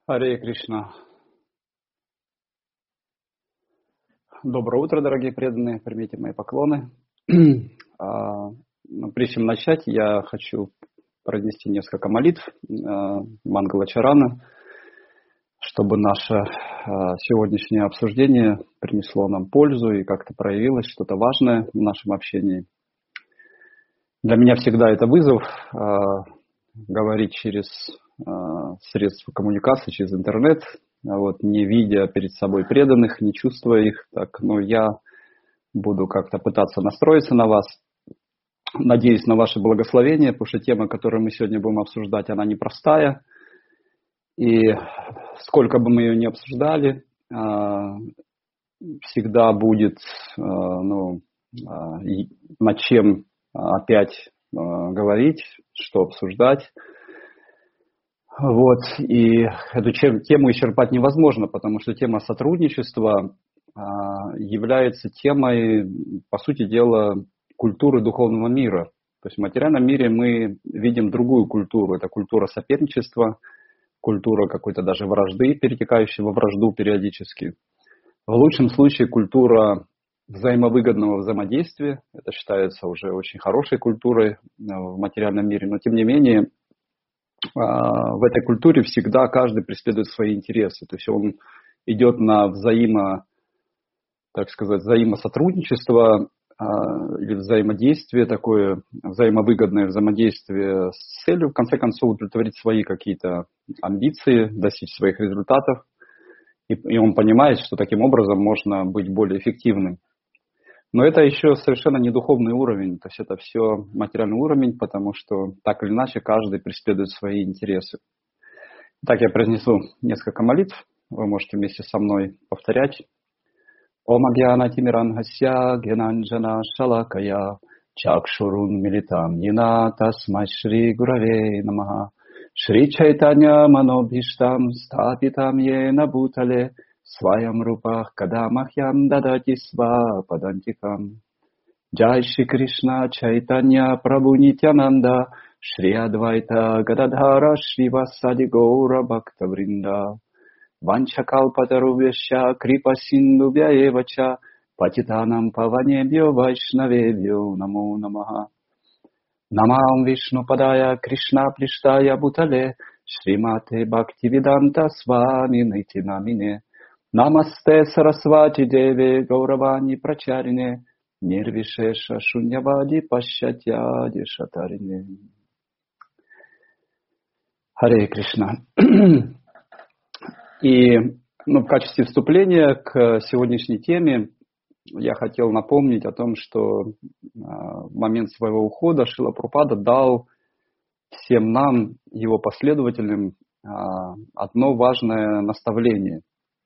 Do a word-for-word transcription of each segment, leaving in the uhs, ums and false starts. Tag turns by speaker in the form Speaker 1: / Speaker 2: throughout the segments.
Speaker 1: Харе Кришна. Доброе утро, дорогие преданные. Примите мои поклоны. А, ну, прежде чем начать, я хочу произнести несколько молитв Мангала Чарана, чтобы наше а, сегодняшнее обсуждение принесло нам пользу и как-то проявилось что-то важное в нашем общении. Для меня всегда это вызов а, говорить через а, средства коммуникации, через интернет, вот, не видя перед собой преданных, не чувствуя их. Так, но я буду как-то пытаться настроиться на вас. Надеюсь на ваше благословение, потому что тема, которую мы сегодня будем обсуждать, она непростая. И сколько бы мы ее ни обсуждали, всегда будет ну, над чем опять говорить, что обсуждать. Вот. И эту тему исчерпать невозможно, потому что тема сотрудничества является темой, по сути дела, культуры духовного мира. То есть в материальном мире мы видим другую культуру. Это культура соперничества, культура какой-то даже вражды, перетекающей во вражду периодически. В лучшем случае культура взаимовыгодного взаимодействия. Это считается уже очень хорошей культурой в материальном мире. Но тем не менее, в этой культуре всегда каждый преследует свои интересы. То есть он идет на взаимо, так сказать, взаимосотрудничество или взаимодействие, такое взаимовыгодное взаимодействие с целью, в конце концов, удовлетворить свои какие-то амбиции, достичь своих результатов. И, и он понимает, что таким образом можно быть более эффективным. Но это еще совершенно не духовный уровень, то есть это все материальный уровень, потому что так или иначе каждый преследует свои интересы. Итак, я произнесу несколько молитв, вы можете вместе со мной повторять. Ом агьяна тимирангхасья гьянанджана шалакая чакшурун милитам йена тасмай шри гураве намаха шри чайтанья манобхиштам стапитам йена бутале Сваям рупах кадамахьям дадати сва падантикам. Джай Шри Кришна Чайтанья Прабху Нитянанда Шри Адвайта Гададхара Шри Васади Гаура Бхакта Вринда Ванчакалпатарубьяща Крипа Синдубья Евача Патитанам Паванебьо Вайшнавебьо Намо Намаха. Намам Вишну Падая Кришна Плиштая Бутале Шримате Бхактивиданта Свами Нитинамине Намасте Сарасвати Деве Гауравани Прачарине Нирвишеша Шуньявади Пашчатьяди Шатарине. Харе Кришна. И ну, в качестве вступления к сегодняшней теме я хотел напомнить о том, что в момент своего ухода Шрила Прабхупада дал всем нам, его последователям, одно важное наставление.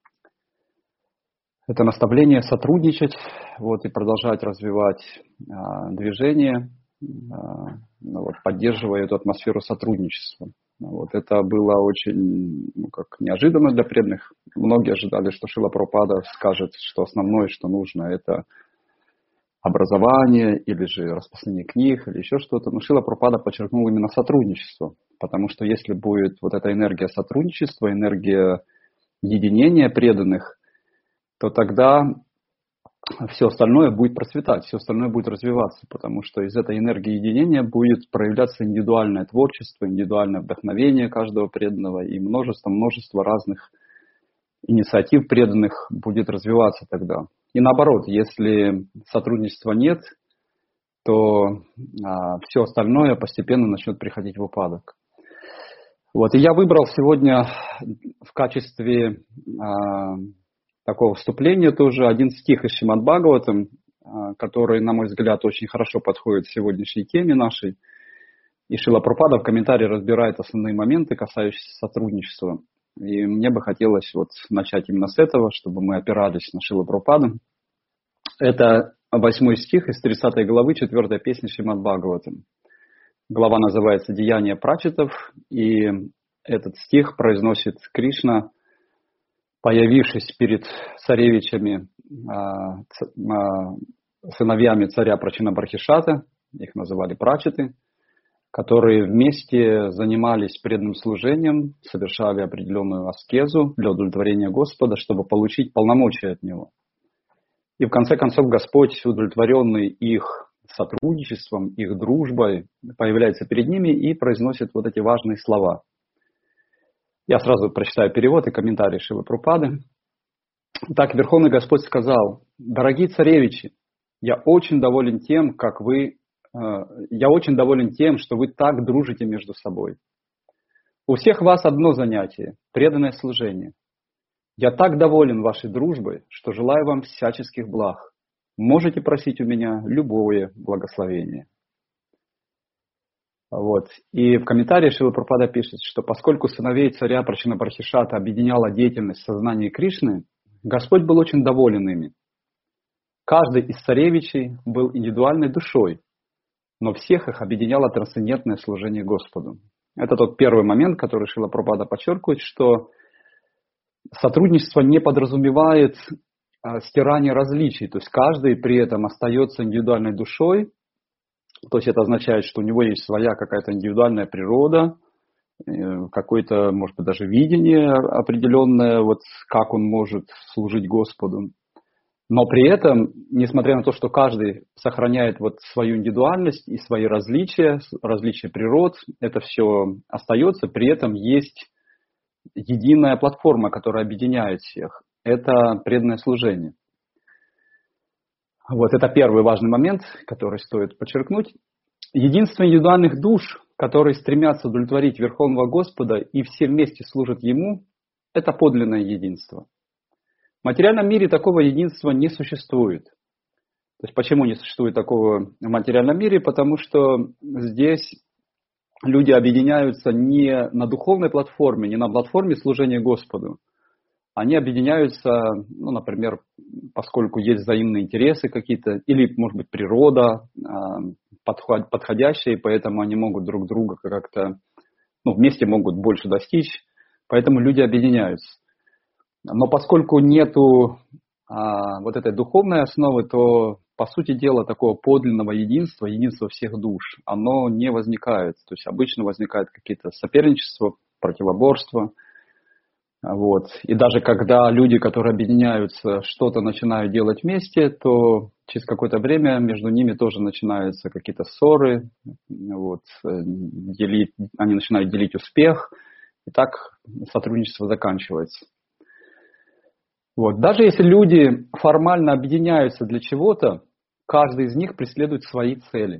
Speaker 1: Это наставление сотрудничать вот, и продолжать развивать а, движение, а, ну, вот, поддерживая эту атмосферу сотрудничества. Вот, это было очень ну, как неожиданно для преданных. Многие ожидали, что Шрила Прабхупада скажет, что основное, что нужно, это образование или же распространение книг или еще что-то. Но Шрила Прабхупада подчеркнул именно сотрудничество, потому что если будет вот эта энергия сотрудничества, энергия единения преданных, то тогда все остальное будет процветать, все остальное будет развиваться, потому что из этой энергии единения будет проявляться индивидуальное творчество, индивидуальное вдохновение каждого преданного и множество-множество разных инициатив преданных будет развиваться тогда. И наоборот, если сотрудничества нет, то а, все остальное постепенно начнет приходить в упадок. Вот, и я выбрал сегодня в качестве а, такого вступления тоже один стих из Шримад Бхагаватам, который, на мой взгляд, очень хорошо подходит к сегодняшней теме нашей. И Шрила Прабхупада в комментарии разбирает основные моменты, касающиеся сотрудничества. И мне бы хотелось вот начать именно с этого, чтобы мы опирались на Шрилу Прабхупаду. Это восьмой стих из тридцатой главы, четвёртой песни Шримад Бхагаватам. Глава называется «Деяния прачетов», и этот стих произносит Кришна, появившись перед царевичами, сыновьями царя Прачинабархишата, их называли прачеты, которые вместе занимались преданным служением, совершали определенную аскезу для удовлетворения Господа, чтобы получить полномочия от Него. И в конце концов Господь, удовлетворенный их сотрудничеством, их дружбой, появляется перед ними и произносит вот эти важные слова. Я сразу прочитаю перевод и комментарий Шрилы Прабхупады. Так Верховный Господь сказал: «Дорогие царевичи, я очень доволен тем, как вы, э, я очень доволен тем, что вы так дружите между собой. У всех вас одно занятие – преданное служение. Я так доволен вашей дружбой, что желаю вам всяческих благ. Можете просить у меня любое благословение». Вот. И в комментарии Шрила Прабхупада пишет, что поскольку сыновей царя Прачхинапарахишата объединяла деятельность сознания Кришны, Господь был очень доволен ими. Каждый из царевичей был индивидуальной душой, но всех их объединяло трансцендентное служение Господу. Это тот первый момент, который Шрила Прабхупада подчеркивает, что сотрудничество не подразумевает а, стирание различий, то есть каждый при этом остается индивидуальной душой, то есть это означает, что у него есть своя какая-то индивидуальная природа, какое-то, может быть, даже видение определенное, вот как он может служить Господу. Но при этом, несмотря на то, что каждый сохраняет вот свою индивидуальность и свои различия, различия природ, это все остается, при этом есть единая платформа, которая объединяет всех. Это преданное служение. Вот это первый важный момент, который стоит подчеркнуть. Единство индивидуальных душ, которые стремятся удовлетворить Верховного Господа и все вместе служат Ему, это подлинное единство. В материальном мире такого единства не существует. То есть почему не существует такого в материальном мире? Потому что здесь люди объединяются не на духовной платформе, не на платформе служения Господу. Они объединяются, ну, например, поскольку есть взаимные интересы какие-то, или, может быть, природа подходящая, и поэтому они могут друг друга как-то, ну, вместе могут больше достичь, поэтому люди объединяются. Но поскольку нету а, вот этой духовной основы, то, по сути дела, такого подлинного единства, единства всех душ, оно не возникает. То есть обычно возникают какие-то соперничества, противоборства. Вот. И даже когда люди, которые объединяются, что-то начинают делать вместе, то через какое-то время между ними тоже начинаются какие-то ссоры, вот. Делить, они начинают делить успех, и так сотрудничество заканчивается. Вот. Даже если люди формально объединяются для чего-то, каждый из них преследует свои цели.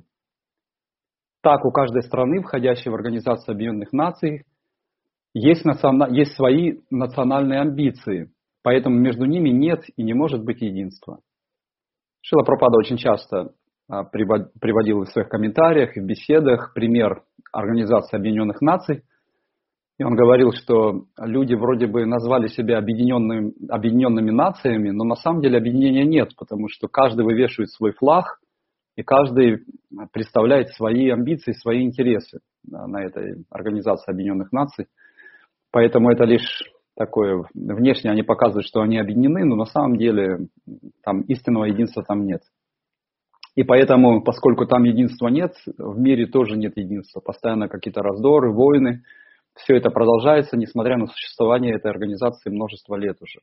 Speaker 1: Так у каждой страны, входящей в Организацию Объединенных Наций, Есть, национа... есть свои национальные амбиции, поэтому между ними нет и не может быть единства. Шрила Прабхупада очень часто приводил в своих комментариях и в беседах пример Организации Объединенных Наций. И он говорил, что люди вроде бы назвали себя объединенными, объединенными нациями, но на самом деле объединения нет, потому что каждый вывешивает свой флаг, и каждый представляет свои амбиции, свои интересы на этой Организации Объединенных Наций. Поэтому это лишь такое, внешне они показывают, что они объединены, но на самом деле там истинного единства там нет. И поэтому, поскольку там единства нет, в мире тоже нет единства. Постоянно какие-то раздоры, войны. Все это продолжается, несмотря на существование этой организации множество лет уже.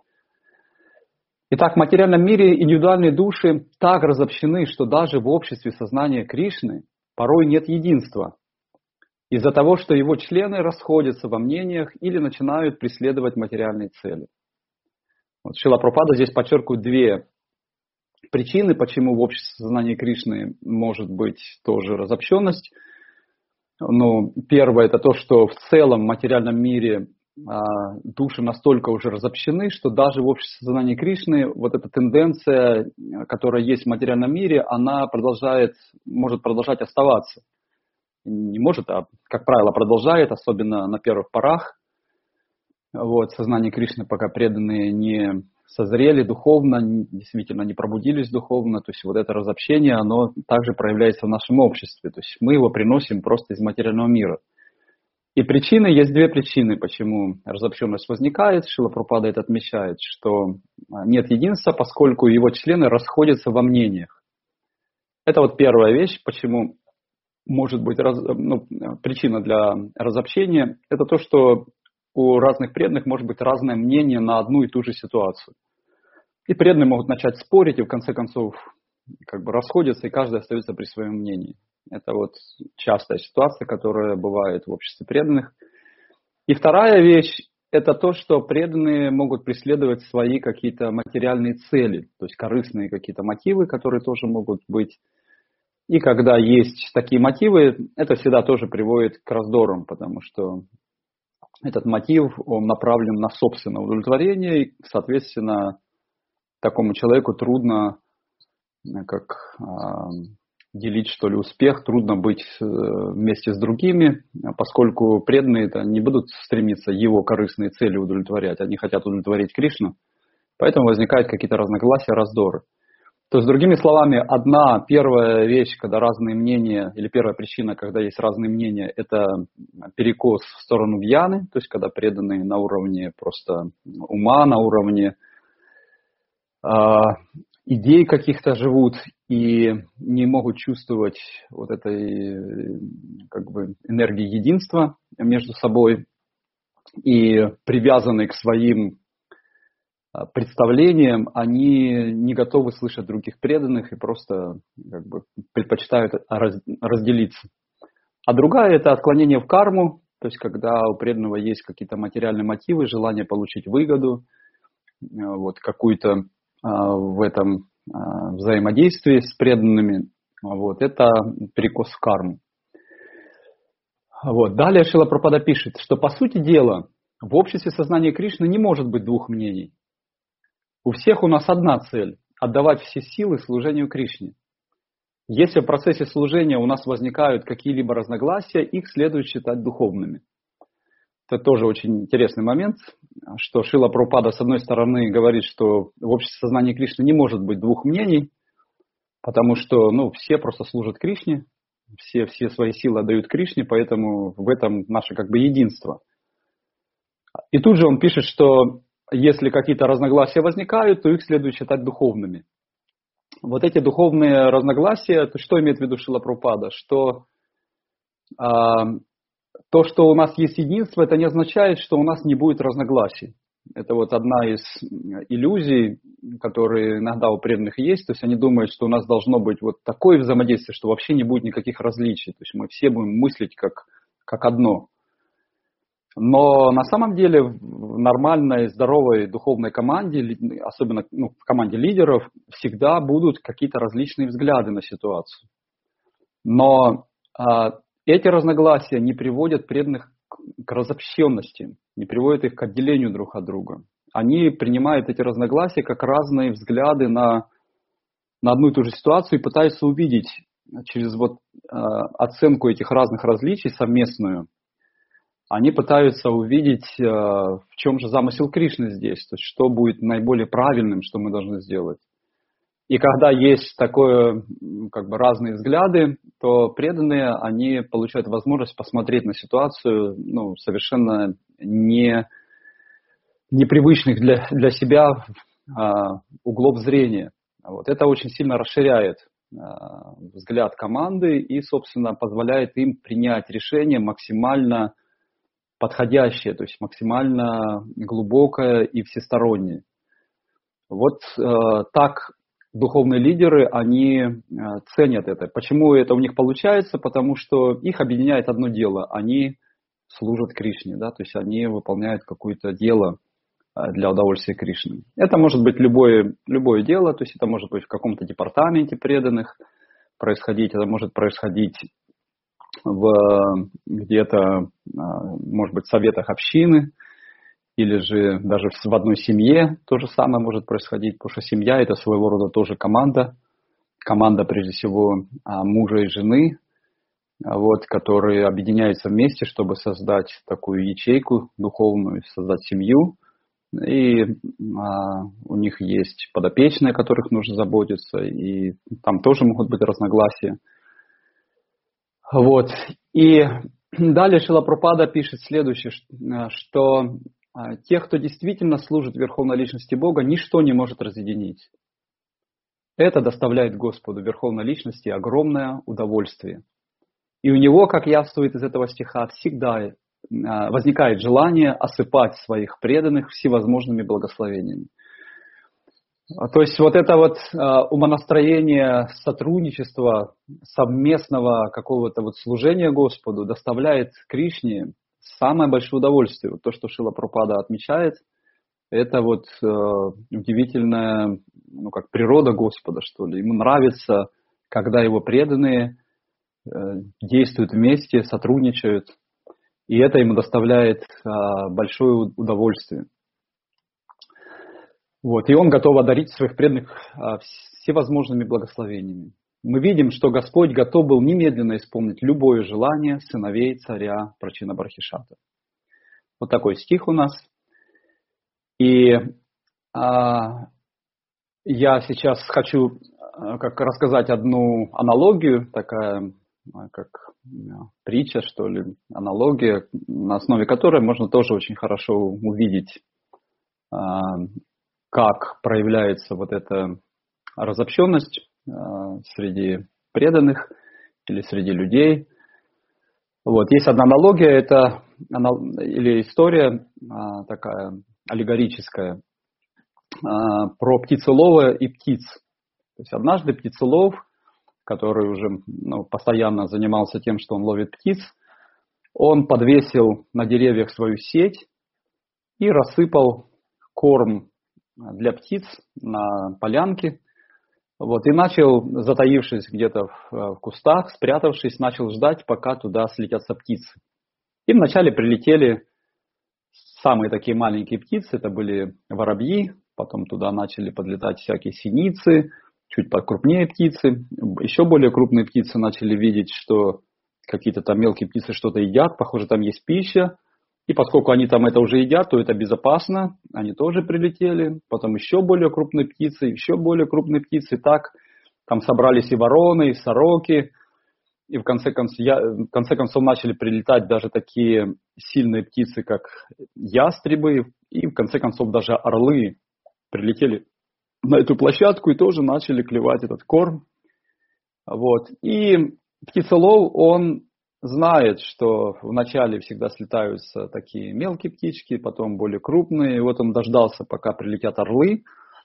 Speaker 1: Итак, в материальном мире индивидуальные души так разобщены, что даже в обществе сознания Кришны порой нет единства. Из-за того, что его члены расходятся во мнениях или начинают преследовать материальные цели. Вот Шрила Прабхупада здесь подчеркивает две причины, почему в обществе сознания Кришны может быть тоже разобщенность. Ну, первое – это то, что в целом в материальном мире а, души настолько уже разобщены, что даже в обществе сознания Кришны вот эта тенденция, которая есть в материальном мире, она продолжает, может продолжать оставаться. Не может, а, как правило, продолжает, особенно на первых порах. Вот, сознание Кришны, пока преданные не созрели духовно, действительно не пробудились духовно, то есть вот это разобщение, оно также проявляется в нашем обществе, то есть мы его приносим просто из материального мира. И причины, есть две причины, почему разобщенность возникает. Шрила Прабхупада это отмечает, что нет единства, поскольку его члены расходятся во мнениях. Это вот первая вещь, почему может быть раз, ну, причина для разобщения, это то, что у разных преданных может быть разное мнение на одну и ту же ситуацию. И преданные могут начать спорить, и в конце концов как бы расходятся, и каждый остается при своем мнении. Это вот частая ситуация, которая бывает в обществе преданных. И вторая вещь – это то, что преданные могут преследовать свои какие-то материальные цели, то есть корыстные какие-то мотивы, которые тоже могут быть. И когда есть такие мотивы, это всегда тоже приводит к раздорам, потому что этот мотив, он направлен на собственное удовлетворение, и, соответственно, такому человеку трудно как делить, что ли, успех, трудно быть вместе с другими, поскольку преданные-то не будут стремиться его корыстные цели удовлетворять, они хотят удовлетворить Кришну, поэтому возникают какие-то разногласия, раздоры. То есть, другими словами, одна первая вещь, когда разные мнения, или первая причина, когда есть разные мнения, это перекос в сторону гьяны, то есть когда преданные на уровне просто ума, на уровне э, идей каких-то живут и не могут чувствовать вот этой как бы энергии единства между собой и привязаны к своим представлениям, они не готовы слышать других преданных и просто как бы предпочитают разделиться. А другая – это отклонение в карму, то есть когда у преданного есть какие-то материальные мотивы, желание получить выгоду, вот, какую-то в этом взаимодействии с преданными, вот, это перекос в карму. Вот. Далее Шрила Прабхупада пишет, что по сути дела в обществе сознания Кришны не может быть двух мнений. У всех у нас одна цель – отдавать все силы служению Кришне. Если в процессе служения у нас возникают какие-либо разногласия, их следует считать духовными. Это тоже очень интересный момент, что Шрила Прабхупада с одной стороны говорит, что в обществе сознания Кришны не может быть двух мнений, потому что ну, все просто служат Кришне, все, все свои силы отдают Кришне, поэтому в этом наше как бы единство. И тут же он пишет, что если какие-то разногласия возникают, то их следует считать духовными. Вот эти духовные разногласия, то что имеет в виду Шрила Прабхупада? Что а, то, что у нас есть единство, это не означает, что у нас не будет разногласий. Это вот одна из иллюзий, которые иногда у преданных есть. То есть они думают, что у нас должно быть вот такое взаимодействие, что вообще не будет никаких различий. То есть мы все будем мыслить как, как одно. Но на самом деле в нормальной, здоровой духовной команде, особенно ну, в команде лидеров, всегда будут какие-то различные взгляды на ситуацию. Но а, эти разногласия не приводят преданных к, к разобщенности, не приводят их к отделению друг от друга. Они принимают эти разногласия как разные взгляды на, на одну и ту же ситуацию и пытаются увидеть через вот, а, оценку этих разных различий совместную. Они пытаются увидеть, в чем же замысел Кришны здесь, то есть что будет наиболее правильным, что мы должны сделать. И когда есть такое, как бы разные взгляды, то преданные, они получают возможность посмотреть на ситуацию ну, совершенно не, непривычных для, для себя а, углов зрения. Вот. Это очень сильно расширяет а, взгляд команды и, собственно, позволяет им принять решение максимально подходящее, то есть максимально глубокое и всестороннее. Вот э, так духовные лидеры, они э, ценят это. Почему это у них получается? Потому что их объединяет одно дело. Они служат Кришне, да, то есть они выполняют какое-то дело для удовольствия Кришны. Это может быть любое, любое дело, то есть это может быть в каком-то департаменте преданных происходить, это может происходить в где-то, может быть, советах общины, или же даже в одной семье то же самое может происходить, потому что семья – это своего рода тоже команда, команда, прежде всего, мужа и жены, вот, которые объединяются вместе, чтобы создать такую ячейку духовную, создать семью, и а, у них есть подопечные, о которых нужно заботиться, и там тоже могут быть разногласия. Вот. И далее Шрила Прабхупада пишет следующее, что тех, кто действительно служит Верховной Личности Бога, ничто не может разъединить. Это доставляет Господу Верховной Личности огромное удовольствие. И у него, как явствует из этого стиха, всегда возникает желание осыпать своих преданных всевозможными благословениями. То есть вот это вот умонастроение сотрудничества, совместного какого-то вот служения Господу доставляет Кришне самое большое удовольствие. Вот то, что Шрила Прабхупада отмечает, это вот удивительная, ну, как природа Господа, что ли. Ему нравится, когда его преданные действуют вместе, сотрудничают, и это ему доставляет большое удовольствие. Вот, и он готов одарить своих преданных всевозможными благословениями. Мы видим, что Господь готов был немедленно исполнить любое желание сыновей царя Прачина-Бархишата. Вот такой стих у нас. И а, я сейчас хочу как рассказать одну аналогию, такая как притча, что ли, аналогия, на основе которой можно тоже очень хорошо увидеть, а, как проявляется вот эта разобщенность э, среди преданных или среди людей. Вот. Есть одна аналогия, это или история э, такая аллегорическая э, про птицелова и птиц. То есть однажды птицелов, который уже ну, постоянно занимался тем, что он ловит птиц, он подвесил на деревьях свою сеть и рассыпал корм для птиц на полянке, вот, и начал, затаившись где-то в, в кустах, спрятавшись, начал ждать, пока туда слетятся птицы. И вначале прилетели самые такие маленькие птицы, это были воробьи, потом туда начали подлетать всякие синицы, чуть покрупнее птицы, еще более крупные птицы начали видеть, что какие-то там мелкие птицы что-то едят, похоже, там есть пища. И поскольку они там это уже едят, то это безопасно, они тоже прилетели. Потом еще более крупные птицы, еще более крупные птицы. Так там собрались и вороны, и сороки. И в конце концов, я, в конце концов начали прилетать даже такие сильные птицы, как ястребы. И в конце концов даже орлы прилетели на эту площадку и тоже начали клевать этот корм. Вот. И птицелов, он знает, что вначале всегда слетаются такие мелкие птички, потом более крупные. И вот он дождался, пока прилетят орлы.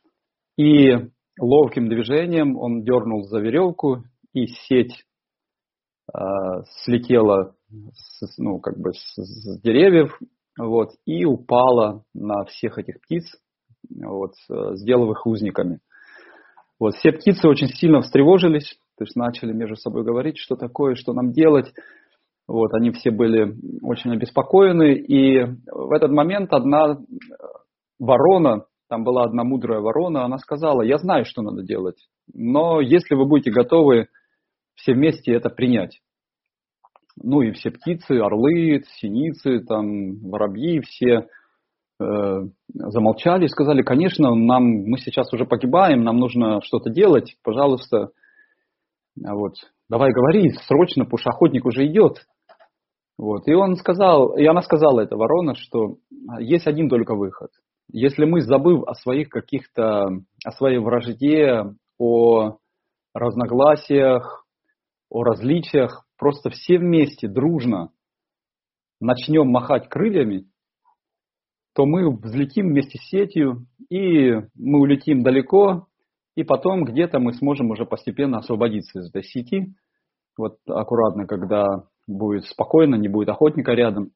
Speaker 1: И ловким движением он дернул за веревку, и сеть э, слетела с, ну, как бы с, с деревьев, вот, и упала на всех этих птиц, вот, сделав их узниками. Вот, все птицы очень сильно встревожились, то есть начали между собой говорить, что такое, что нам делать. Вот, они все были очень обеспокоены, и в этот момент одна ворона, там была одна мудрая ворона, она сказала: я знаю, что надо делать, но если вы будете готовы все вместе это принять. Ну и все птицы, орлы, синицы, там, воробьи, все э, замолчали и сказали: конечно, нам, мы сейчас уже погибаем, нам нужно что-то делать, пожалуйста, вот, давай говори, срочно, потому что охотник уже идет. Вот. И он сказал, и она сказала, эта ворона, что есть один только выход. Если мы, забыв о своих каких-то, о своей вражде, о разногласиях, о различиях, просто все вместе, дружно начнем махать крыльями, то мы взлетим вместе с сетью, и мы улетим далеко, и потом где-то мы сможем уже постепенно освободиться из этой сети. Вот аккуратно, когда будет спокойно, не будет охотника рядом.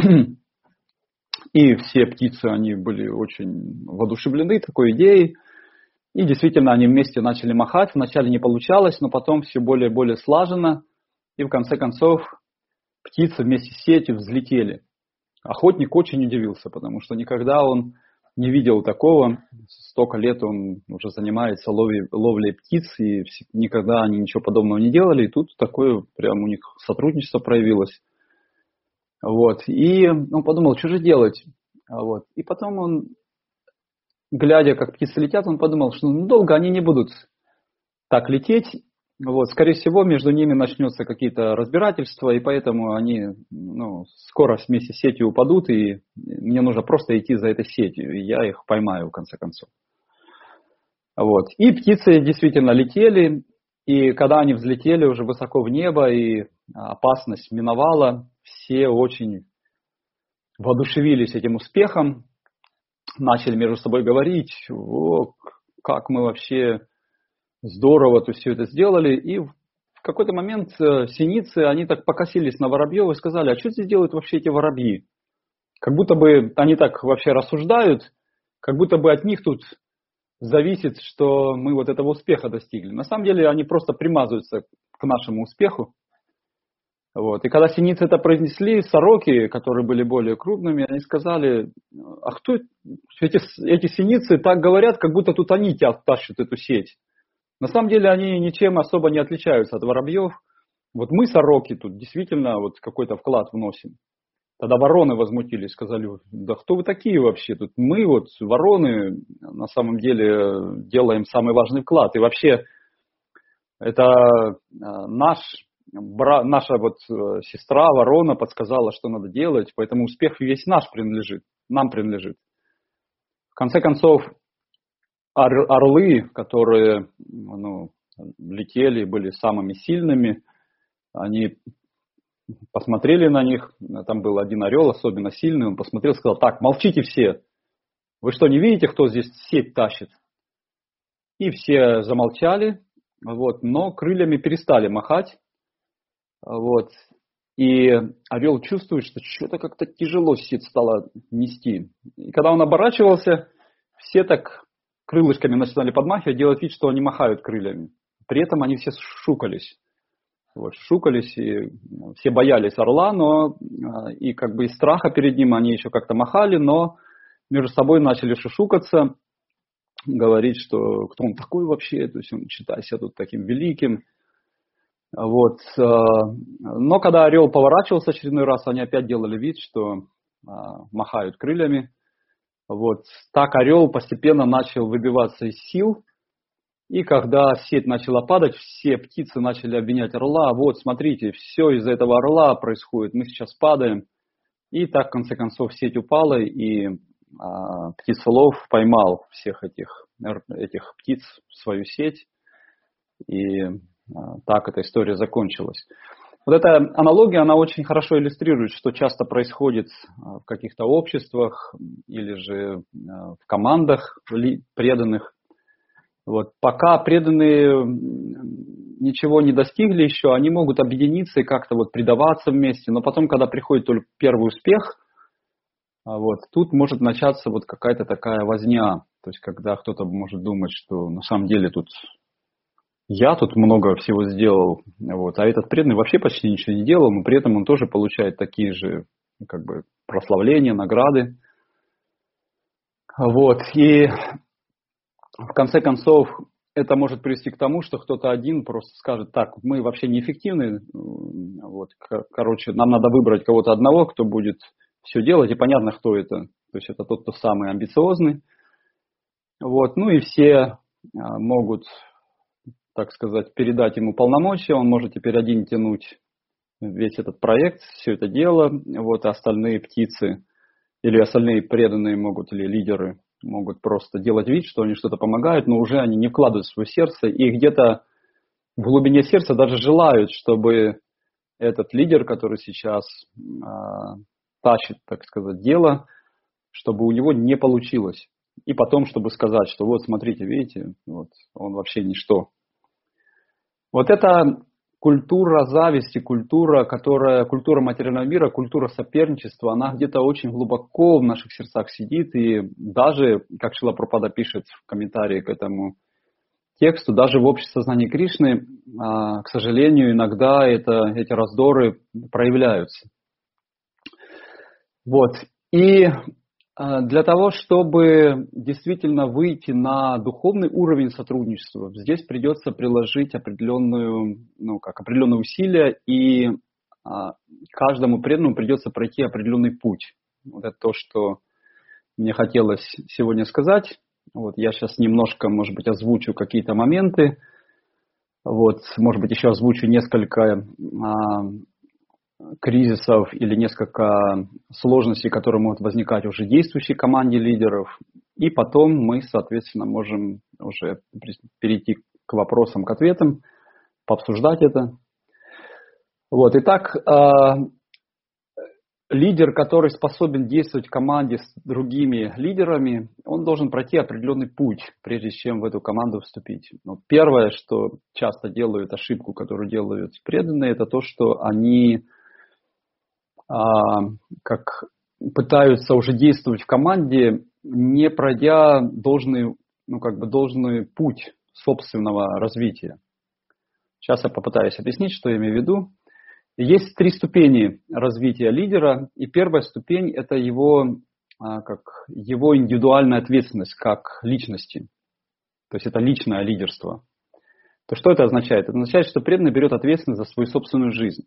Speaker 1: И все птицы, они были очень воодушевлены такой идеей. И действительно, они вместе начали махать. Вначале не получалось, но потом все более и более слаженно. И в конце концов птицы вместе с сетью взлетели. Охотник очень удивился, потому что никогда он не видел такого. Столько лет он уже занимается ловлей, ловлей птиц, и никогда они ничего подобного не делали. И тут такое прям у них сотрудничество проявилось. Вот. И он подумал, что же делать? Вот. И потом он, глядя, как птицы летят, он подумал, что ну, долго они не будут так лететь. Вот. Скорее всего, между ними начнется какие-то разбирательства, и поэтому они ну, скоро вместе с сетью упадут, и мне нужно просто идти за этой сетью, и я их поймаю в конце концов. Вот. И птицы действительно летели, и когда они взлетели уже высоко в небо, и опасность миновала, все очень воодушевились этим успехом, начали между собой говорить, о, как мы вообще здорово то все это сделали. И в какой-то момент синицы, они так покосились на воробьев и сказали, а что здесь делают вообще эти воробьи? Как будто бы они так вообще рассуждают, как будто бы от них тут зависит, что мы вот этого успеха достигли. На самом деле они просто примазываются к нашему успеху. Вот. И когда синицы это произнесли, сороки, которые были более крупными, они сказали, а кто эти, эти синицы так говорят, как будто тут они тащат эту сеть. На самом деле они ничем особо не отличаются от воробьев. Вот мы, сороки, тут действительно вот какой-то вклад вносим. Тогда вороны возмутились, сказали, да кто вы такие вообще? Тут мы вот, вороны, на самом деле делаем самый важный вклад. И вообще это наш... Бра, наша вот сестра ворона подсказала, что надо делать, поэтому успех весь наш принадлежит, нам принадлежит. В конце концов, ор, орлы, которые ну, летели, были самыми сильными, они посмотрели на них, там был один орел особенно сильный, он посмотрел и сказал, так, молчите все, вы что, не видите, кто здесь сеть тащит? И все замолчали, вот, но крыльями перестали махать. Вот. И орел чувствует, что что-то как-то тяжело сеть стало нести. И когда он оборачивался, все так крылышками начинали подмахивать, делать вид, что они махают крыльями. При этом они все шукались. Вот, шукались, и все боялись орла, но и как бы из страха перед ним они еще как-то махали, но между собой начали шушукаться, говорить, что кто он такой вообще, то есть он считает себя тут таким великим. Вот. Но когда орел поворачивался очередной раз, они опять делали вид, что махают крыльями. Вот. Так орел постепенно начал выбиваться из сил. И когда сеть начала падать, все птицы начали обвинять орла. Вот, смотрите, все из-за этого орла происходит, мы сейчас падаем. И так, в конце концов, сеть упала, и а, птицелов поймал всех этих, этих птиц в свою сеть. И так эта история закончилась. Вот эта аналогия, она очень хорошо иллюстрирует, что часто происходит в каких-то обществах или же в командах преданных. Вот. Пока преданные ничего не достигли еще, они могут объединиться и как-то вот предаваться вместе, но потом, когда приходит только первый успех, вот, тут может начаться вот какая-то такая возня. То есть, когда кто-то может думать, что на самом деле тут... Я тут много всего сделал, вот, а этот преданный вообще почти ничего не делал, но при этом он тоже получает такие же как бы, прославления, награды. Вот, и в конце концов это может привести к тому, что кто-то один просто скажет, так, мы вообще неэффективны, вот, короче, нам надо выбрать кого-то одного, кто будет все делать, и понятно, кто это. То есть это тот, кто самый амбициозный. Вот, ну и все могут... так сказать, передать ему полномочия, он может теперь один тянуть весь этот проект, все это дело, вот, а остальные птицы или остальные преданные могут, или лидеры могут просто делать вид, что они что-то помогают, но уже они не вкладывают в свое сердце, и где-то в глубине сердца даже желают, чтобы этот лидер, который сейчас а, тащит, так сказать, дело, чтобы у него не получилось. И потом, чтобы сказать, что вот, смотрите, видите, вот, он вообще ничто. Вот эта культура зависти, культура, которая, культура материального мира, культура соперничества, она где-то очень глубоко в наших сердцах сидит. И даже, как Шрила Прабхупада пишет в комментарии к этому тексту, даже в обществе сознания Кришны, к сожалению, иногда это, эти раздоры проявляются. Вот. И для того, чтобы действительно выйти на духовный уровень сотрудничества, здесь придется приложить определенную, ну, как, определенные усилия, и а, каждому преданному придется пройти определенный путь. Вот это то, что мне хотелось сегодня сказать. Вот, я сейчас немножко, может быть, озвучу какие-то моменты. Вот, может быть, еще озвучу несколько... А, кризисов или несколько сложностей, которые могут возникать уже действующей команде лидеров. И потом мы, соответственно, можем уже перейти к вопросам, к ответам, пообсуждать это. Вот, итак, лидер, который способен действовать в команде с другими лидерами, он должен пройти определенный путь, прежде чем в эту команду вступить. Но первое, что часто делают, ошибку, которую делают преданные, это то, что они а, как пытаются уже действовать в команде, не пройдя должный, ну, как бы должный путь собственного развития. Сейчас я попытаюсь объяснить, что я имею в виду. Есть три ступени развития лидера, и первая ступень – это его, как, его индивидуальная ответственность как личности, то есть это личное лидерство. То что это означает? Это означает, что преданный берет ответственность за свою собственную жизнь.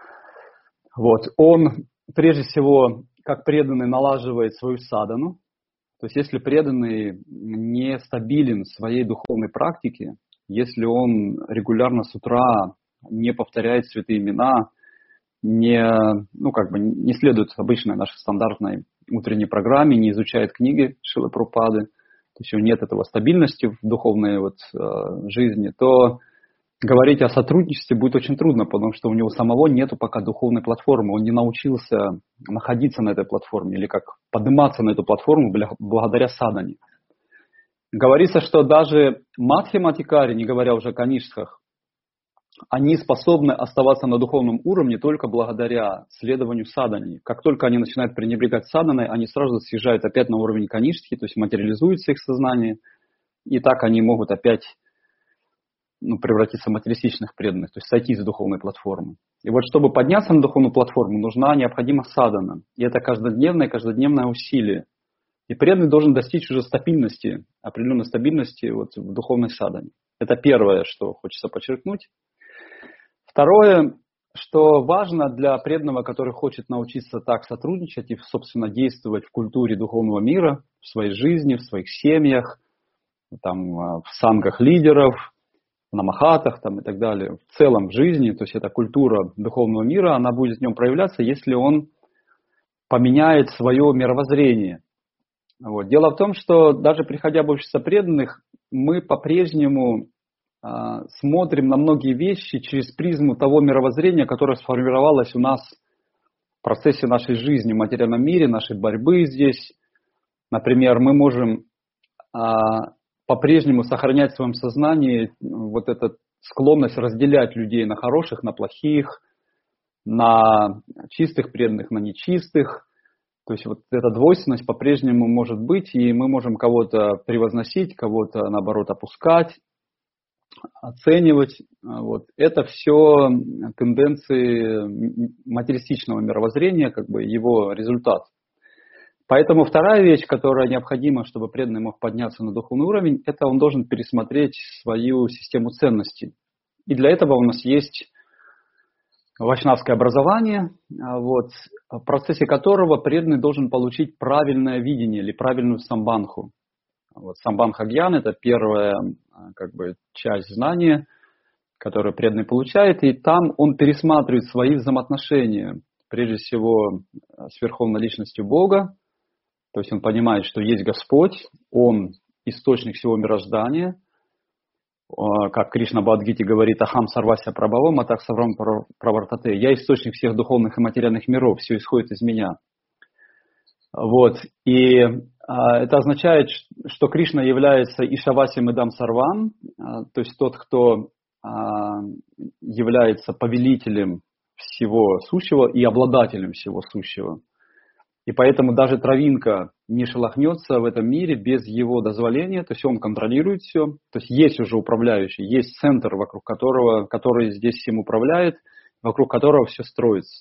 Speaker 1: Вот. Он, прежде всего, как преданный, налаживает свою садану, то есть если преданный не стабилен в своей духовной практике, если он регулярно с утра не повторяет святые имена, не, ну, как бы не следует обычной нашей стандартной утренней программе, не изучает книги Шрилы Прабхупады, то есть у него нет этого стабильности в духовной вот, э, жизни, то говорить о сотрудничестве будет очень трудно, потому что у него самого нету пока духовной платформы, он не научился находиться на этой платформе или как подниматься на эту платформу благодаря садхане. Говорится, что даже мадхья-матикари, не говоря уже о канишках, они способны оставаться на духовном уровне только благодаря следованию садхане. Как только они начинают пренебрегать садханой, они сразу съезжают опять на уровень канишки, то есть материализуется их сознание, и так они могут опять ну, превратиться в материалистичных преданных, то есть сойти с духовной платформы. И вот чтобы подняться на духовную платформу, нужна необходима садхана. И это каждодневное, каждодневное усилие. И преданный должен достичь уже стабильности, определенной стабильности вот в духовной садхане. Это первое, что хочется подчеркнуть. Второе, что важно для преданного, который хочет научиться так сотрудничать и, собственно, действовать в культуре духовного мира, в своей жизни, в своих семьях, там, в сангах лидеров, на махатах там, и так далее, в целом в жизни, то есть эта культура духовного мира, она будет в нем проявляться, если он поменяет свое мировоззрение. Вот. Дело в том, что даже приходя в общество преданных, мы по-прежнему смотрим на многие вещи через призму того мировоззрения, которое сформировалось у нас в процессе нашей жизни в материальном мире, нашей борьбы здесь. Например, мы можем а, по-прежнему сохранять в своем сознании вот эту склонность разделять людей на хороших, на плохих, на чистых преданных, на нечистых. То есть вот эта двойственность по-прежнему может быть, и мы можем кого-то превозносить, кого-то, наоборот, опускать, оценивать. Вот. Это все тенденции материалистичного мировоззрения, как бы его результат. Поэтому вторая вещь, которая необходима, чтобы преданный мог подняться на духовный уровень, это он должен пересмотреть свою систему ценностей. И для этого у нас есть вайшнавское образование, вот, в процессе которого преданный должен получить правильное видение или правильную самбанху. Вот, самбанха-гьян – это первая как бы, часть знания, которую преданный получает, и там он пересматривает свои взаимоотношения, прежде всего с Верховной Личностью Бога, то есть он понимает, что есть Господь, Он источник всего мироздания, как Кришна Бхагавад-гите говорит, «Ахам сарвася прабхава, матах саврам правартате». «Я источник всех духовных и материальных миров, все исходит из меня». Вот. И а, это означает, что Кришна является Ишавасим Идам Сарвам, а, то есть тот, кто а, является повелителем всего сущего и обладателем всего сущего. И поэтому даже травинка не шелохнется в этом мире без его дозволения, то есть он контролирует все, то есть есть уже управляющий, есть центр, вокруг которого, который здесь всем управляет, вокруг которого все строится.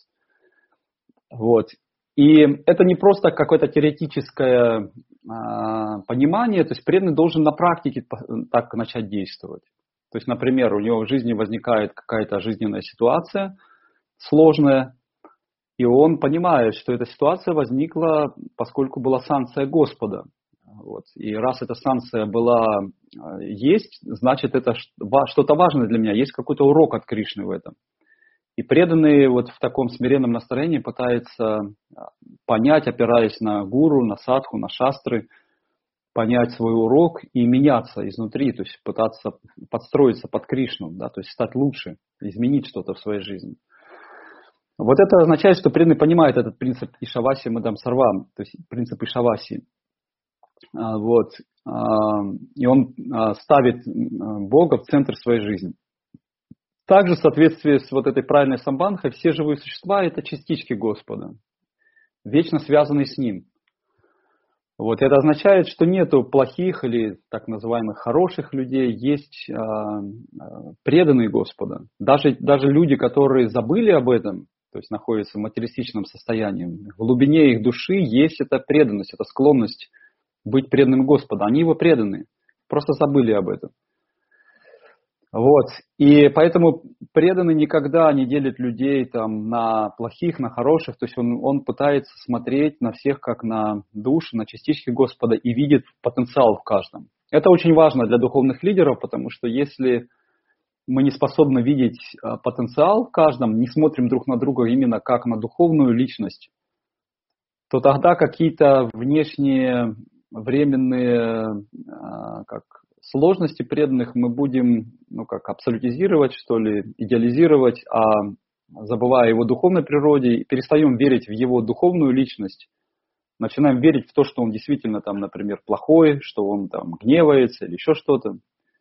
Speaker 1: Вот. И это не просто какое-то теоретическое а, понимание, то есть преданный должен на практике так начать действовать. То есть, например, у него в жизни возникает какая-то жизненная ситуация сложная, и он понимает, что эта ситуация возникла, поскольку была санкция Господа. Вот. И раз эта санкция была, есть, значит, это что-то важное для меня, есть какой-то урок от Кришны в этом. И преданный вот в таком смиренном настроении пытается понять, опираясь на гуру, на садху, на шастры, понять свой урок и меняться изнутри, то есть пытаться подстроиться под Кришну, да, то есть стать лучше, изменить что-то в своей жизни. Вот это означает, что преданный понимает этот принцип Ишаваси Мадам Сарвам, то есть принцип Ишаваси. Вот. И он ставит Бога в центр своей жизни. Также в соответствии с вот этой правильной самбандхой, все живые существа – это частички Господа, вечно связанные с Ним. Вот. Это означает, что нету плохих или так называемых хороших людей, есть преданные Господа. Даже, даже люди, которые забыли об этом, то есть находятся в материалистичном состоянии, в глубине их души есть эта преданность, эта склонность быть преданным Господу. Они его преданные, просто забыли об этом. Вот. И поэтому преданный никогда не делит людей там, на плохих, на хороших. То есть он, он пытается смотреть на всех как на души, на частички Господа и видит потенциал в каждом. Это очень важно для духовных лидеров, потому что если мы не способны видеть потенциал в каждом, не смотрим друг на друга именно как на духовную личность, то тогда какие-то внешние временные как, сложности преданных мы будем ну, как, абсолютизировать, что ли, идеализировать, а забывая о его духовной природе, перестаем верить в его духовную личность, начинаем верить в то, что он действительно, там, например, плохой, что он там гневается или еще что-то.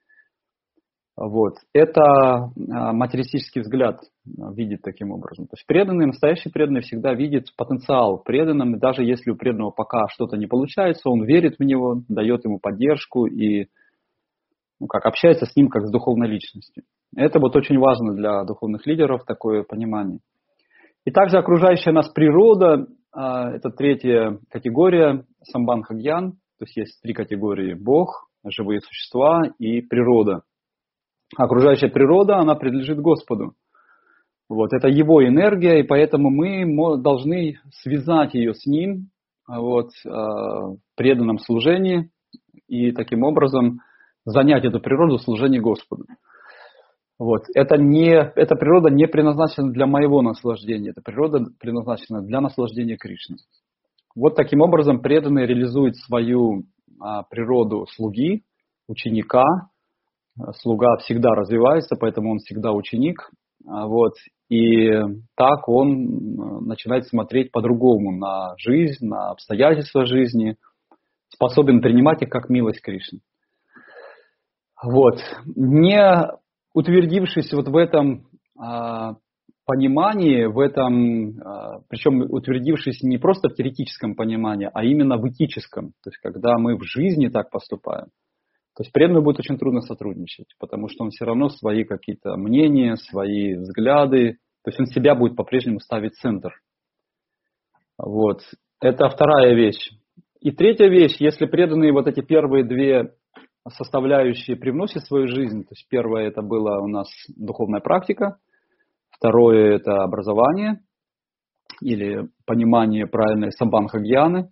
Speaker 1: Вот. Это материалистический взгляд видит таким образом. То есть преданный, настоящий преданный всегда видит потенциал в преданном, и даже если у преданного пока что-то не получается, он верит в него, дает ему поддержку и ну, как, общается с ним как с духовной личностью. Это вот очень важно для духовных лидеров, такое понимание. И также окружающая нас природа, это третья категория, самбандха гьян, то есть есть три категории: Бог, живые существа и природа. Окружающая природа, она принадлежит Господу. Вот, это Его энергия, и поэтому мы должны связать ее с Ним вот, в преданном служении и таким образом занять эту природу в служении Господу. Вот, это не, эта природа не предназначена для моего наслаждения, эта природа предназначена для наслаждения Кришны. Вот таким образом преданный реализует свою а, природу слуги, ученика. Слуга всегда развивается, поэтому он всегда ученик. Вот. И так он начинает смотреть по-другому на жизнь, на обстоятельства жизни, способен принимать их как милость Кришны. Вот. Не утвердившись вот в этом а, понимании, в этом, а, причем утвердившись не просто в теоретическом понимании, а именно в этическом, то есть когда мы в жизни так поступаем, то есть преданному будет очень трудно сотрудничать, потому что он все равно свои какие-то мнения, свои взгляды, то есть он себя будет по-прежнему ставить в центр. Вот. Это вторая вещь. И третья вещь, если преданные вот эти первые две составляющие привносят в свою жизнь, то есть первое это была у нас духовная практика, второе это образование или понимание правильной самбандха гьяны,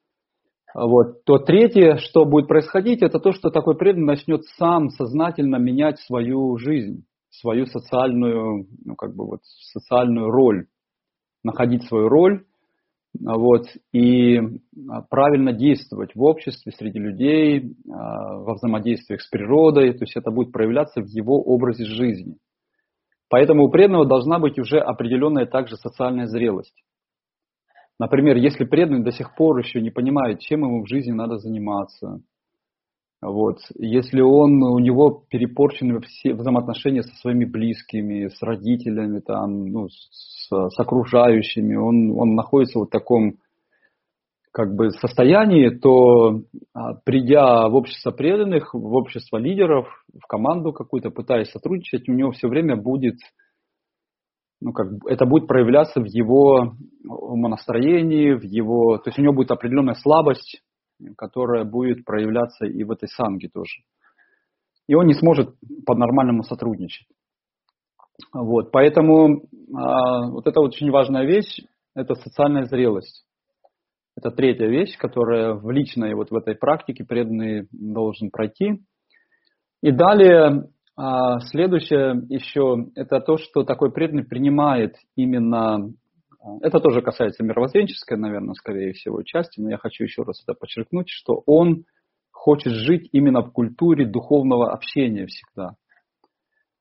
Speaker 1: вот, то третье, что будет происходить, это то, что такой преданный начнет сам сознательно менять свою жизнь, свою социальную, ну, как бы вот, социальную роль, находить свою роль, вот, и правильно действовать в обществе, среди людей, во взаимодействиях с природой, то есть это будет проявляться в его образе жизни. Поэтому у преданного должна быть уже определенная также социальная зрелость. Например, если преданный до сих пор еще не понимает, чем ему в жизни надо заниматься, вот, если он, у него перепорчены все взаимоотношения со своими близкими, с родителями, там, ну, с, с окружающими, он, он находится вот в таком как бы, состоянии, то придя в общество преданных, в общество лидеров, в команду какую-то, пытаясь сотрудничать, у него все время будет... Ну, как, это будет проявляться в его умонастроении, в его, то есть у него будет определенная слабость, которая будет проявляться и в этой санге тоже. И он не сможет по-нормальному сотрудничать. Вот, поэтому а, вот это очень важная вещь, это социальная зрелость. Это третья вещь, которая в личной вот в этой практике преданный должен пройти. И далее... А следующее еще, это то, что такой преданный принимает именно, это тоже касается мировоззренческой, наверное, скорее всего, части, но я хочу еще раз это подчеркнуть, что он хочет жить именно в культуре духовного общения всегда.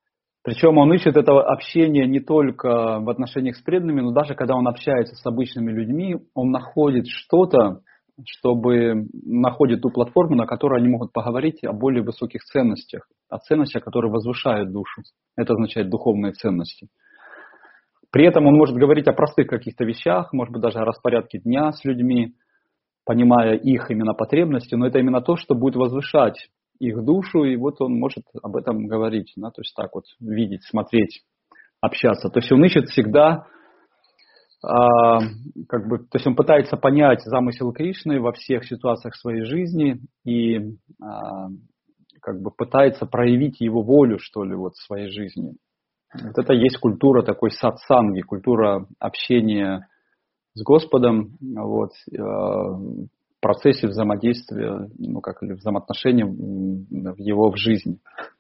Speaker 1: Причем он ищет этого общения не только в отношениях с преданными, но даже когда он общается с обычными людьми, он находит что-то, чтобы находит ту платформу, на которой они могут поговорить о более высоких ценностях, о ценностях, которые возвышают душу. Это означает духовные ценности. При этом он может говорить о простых каких-то вещах, может быть, даже о распорядке дня с людьми, понимая их именно потребности, но это именно то, что будет возвышать их душу, и вот он может об этом говорить, да, то есть так вот видеть, смотреть, общаться. То есть он ищет всегда, а, как бы, то есть он пытается понять замысел Кришны во всех ситуациях своей жизни и а, как бы пытается проявить его волю, что ли, вот в своей жизни. Вот это есть культура такой сатсанги, культура общения с Господом, вот, в процессе взаимодействия, ну, как или взаимоотношений в его в жизни.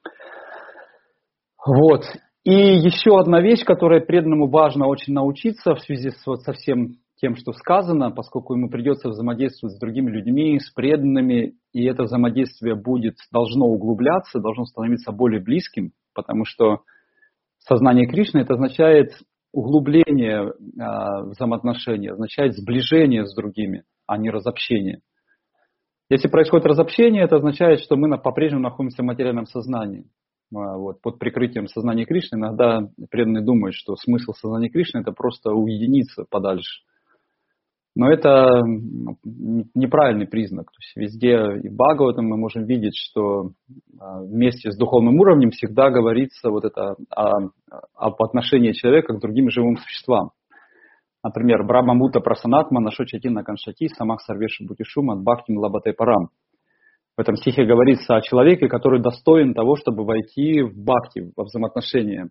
Speaker 1: Вот. И еще одна вещь, которой преданному важно очень научиться в связи с, вот, со всем тем, что сказано, поскольку ему придется взаимодействовать с другими людьми, с преданными, и это взаимодействие будет, должно углубляться, должно становиться более близким, потому что сознание Кришны это означает углубление э, взаимоотношений, означает сближение с другими, а не разобщение. Если происходит разобщение, это означает, что мы по-прежнему находимся в материальном сознании. Вот, под прикрытием сознания Кришны иногда преданные думают, что смысл сознания Кришны это просто уединиться подальше. Но это неправильный признак. То есть везде и в Бхагаватам мы можем видеть, что вместе с духовным уровнем всегда говорится вот это о, об отношении человека к другим живым существам. Например, Брахма-мута прасанатма нашочатина каншати самах сарвеши бутишум от бхактим лабате парам. В этом стихе говорится о человеке, который достоин того, чтобы войти в бхакти, во взаимоотношения,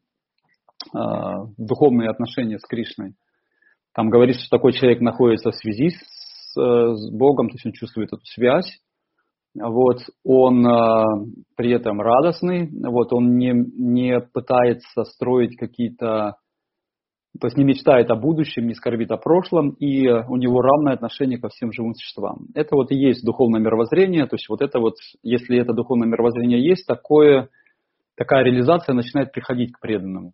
Speaker 1: в духовные отношения с Кришной. Там говорится, что такой человек находится в связи с, с Богом, то есть он чувствует эту связь. Вот, он а, при этом радостный, вот, он не, не пытается строить какие-то, то есть не мечтает о будущем, не скорбит о прошлом, и у него равное отношение ко всем живым существам. Это вот и есть духовное мировоззрение, то есть вот это вот, если это духовное мировоззрение есть, такое, такая реализация начинает приходить к преданному.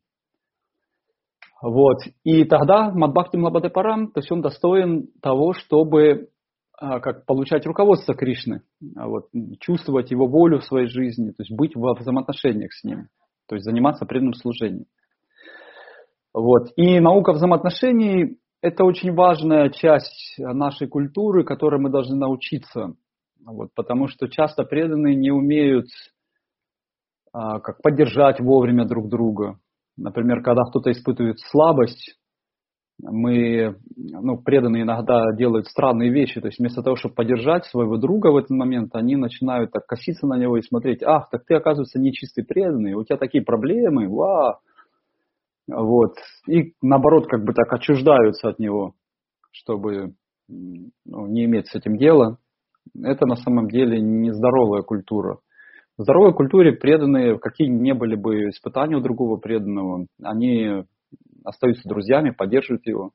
Speaker 1: Вот. И тогда Мадбхактим Лабате Парам, то есть он достоин того, чтобы как, получать руководство Кришны, вот, чувствовать его волю в своей жизни, то есть быть во взаимоотношениях с ним, то есть заниматься преданным служением. Вот. И наука взаимоотношений – это очень важная часть нашей культуры, которой мы должны научиться, вот, потому что часто преданные не умеют как, поддержать вовремя друг друга. Например, когда кто-то испытывает слабость, мы, ну, преданные иногда делают странные вещи. То есть вместо того, чтобы поддержать своего друга в этот момент, они начинают так коситься на него и смотреть: ах, так ты, оказывается, нечистый преданный, у тебя такие проблемы, ва. Вот. И наоборот, как бы так отчуждаются от него, чтобы, ну, не иметь с этим дела. Это на самом деле нездоровая культура. В здоровой культуре преданные, какие не были бы испытания у другого преданного, они остаются друзьями, поддерживают его.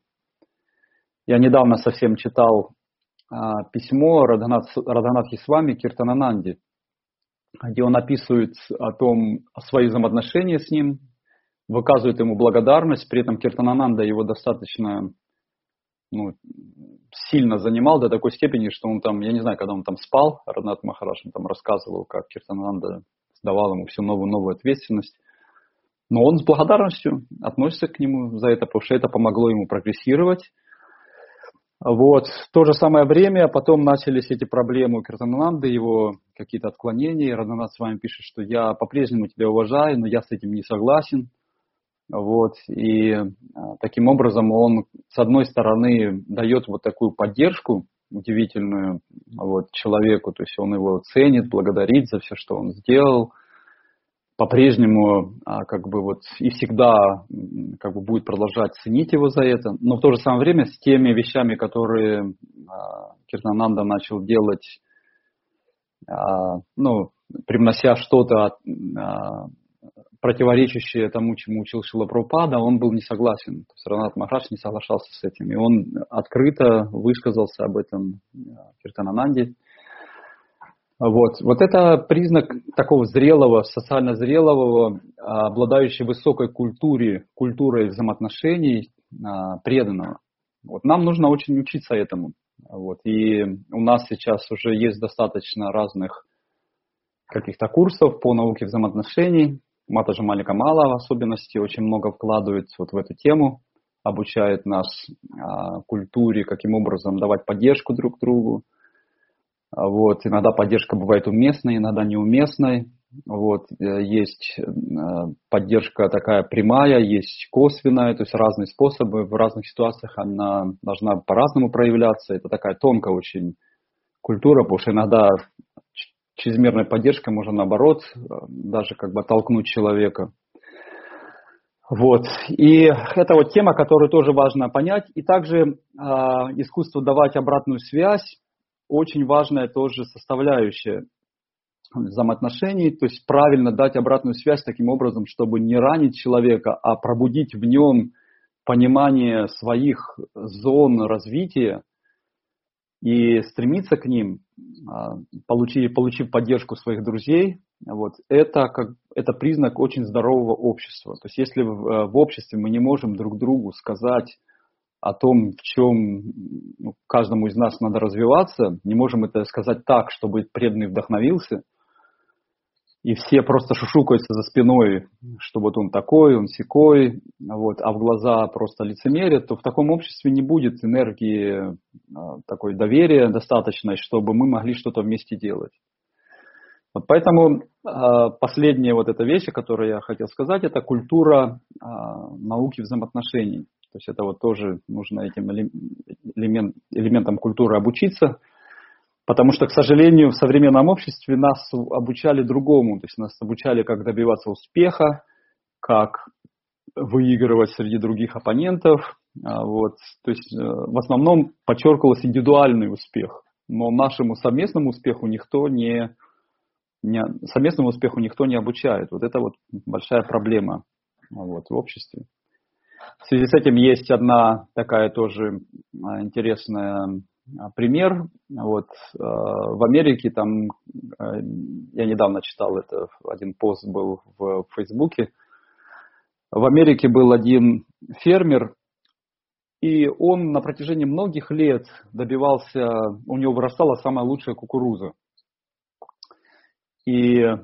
Speaker 1: Я недавно совсем читал а, письмо Радханатхи Свами Киртанананде, где он описывает о том, о своих взаимоотношениях с ним, выказывает ему благодарность, при этом Киртанананда его достаточно, ну, сильно занимал до такой степени, что он там, я не знаю, когда он там спал, Радханат Махарадж, он там рассказывал, как Киртанананда давал ему всю новую новую ответственность. Но он с благодарностью относится к нему за это, потому что это помогло ему прогрессировать. Вот. В то же самое время потом начались эти проблемы у Киртанананды, его какие-то отклонения. Радханат с вами пишет, что я по-прежнему тебя уважаю, но я с этим не согласен. Вот. И таким образом он, с одной стороны, дает вот такую поддержку удивительную, вот, человеку, то есть он его ценит, благодарит за все, что он сделал. По-прежнему как бы вот и всегда как бы будет продолжать ценить его за это, но в то же самое время с теми вещами, которые Киртанананда начал делать, ну, привнося что-то противоречащее тому, чему учил Шрила Прабхупада, он был не согласен. То есть Радханат Махарадж не соглашался с этим, и он открыто высказался об этом Киртанананде. Вот. Вот это признак такого зрелого, социально зрелого, обладающего высокой культуре, культурой взаимоотношений, преданного. Вот. Нам нужно очень учиться этому. Вот. И у нас сейчас уже есть достаточно разных каких-то курсов по науке взаимоотношений. Матаджи Малика Мала в особенности очень много вкладывает вот в эту тему, обучает нас а, культуре, каким образом давать поддержку друг другу. Вот. Иногда поддержка бывает уместной, иногда неуместной. Вот. Есть поддержка такая прямая, есть косвенная, то есть разные способы. В разных ситуациях она должна по-разному проявляться. Это такая тонкая очень культура, потому что иногда чрезмерной поддержкой можно, наоборот, даже как бы оттолкнуть человека. Вот. И это вот тема, которую тоже важно понять. И также э, искусство давать обратную связь очень важная тоже составляющая взаимоотношений. То есть правильно дать обратную связь таким образом, чтобы не ранить человека, а пробудить в нем понимание своих зон развития и стремиться к ним, получив, получив поддержку своих друзей, вот, это, как, это признак очень здорового общества. То есть если в, в обществе мы не можем друг другу сказать о том, в чем ну, каждому из нас надо развиваться, не можем это сказать так, чтобы преданный вдохновился, и все просто шушукаются за спиной, что вот он такой, он сякой, вот, а в глаза просто лицемерят, то в таком обществе не будет энергии, такой доверия достаточной, чтобы мы могли что-то вместе делать. Вот поэтому последняя вот эта вещь, которую я хотел сказать, это культура науки взаимоотношений. То есть это вот тоже нужно этим элемент, элементам культуры обучиться. Потому что, к сожалению, в современном обществе нас обучали другому. То есть нас обучали, как добиваться успеха, как выигрывать среди других оппонентов. Вот. То есть в основном подчеркивался индивидуальный успех. Но нашему совместному успеху никто не, не, совместному успеху никто не обучает. Вот это вот большая проблема вот, в обществе. В связи с этим есть одна такая тоже интересная пример. Вот, э, в Америке, там, э, я недавно читал это, один пост был в, в Фейсбуке. В Америке был один фермер, и он на протяжении многих лет добивался, у него вырастала самая лучшая кукуруза. И э,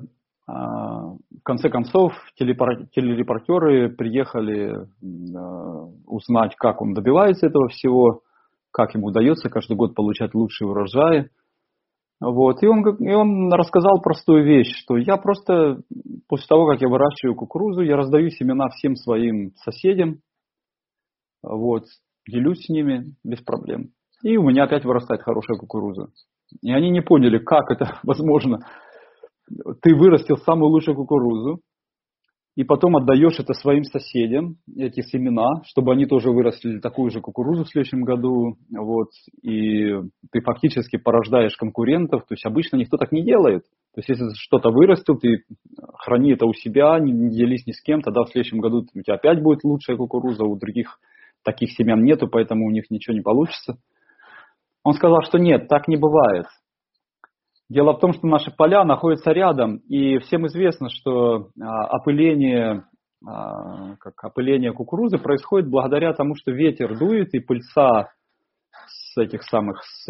Speaker 1: в конце концов телерепортеры приехали э, узнать, как он добивается этого всего, как ему удается каждый год получать лучшие урожаи. Вот. И, он, и он рассказал простую вещь, что я просто после того, как я выращиваю кукурузу, я раздаю семена всем своим соседям, вот, делюсь с ними без проблем. И у меня опять вырастает хорошая кукуруза. И они не поняли, как это возможно. Ты вырастил самую лучшую кукурузу, и потом отдаешь это своим соседям, эти семена, чтобы они тоже выросли такую же кукурузу в следующем году. Вот, и ты фактически порождаешь конкурентов. То есть обычно никто так не делает. То есть если что-то вырастил, ты храни это у себя, не делись ни с кем, тогда в следующем году у тебя опять будет лучшая кукуруза, у других таких семян нету, поэтому у них ничего не получится. Он сказал, что нет, так не бывает. Дело в том, что наши поля находятся рядом, и всем известно, что опыление, как опыление кукурузы происходит благодаря тому, что ветер дует, и пыльца с этих самых, с,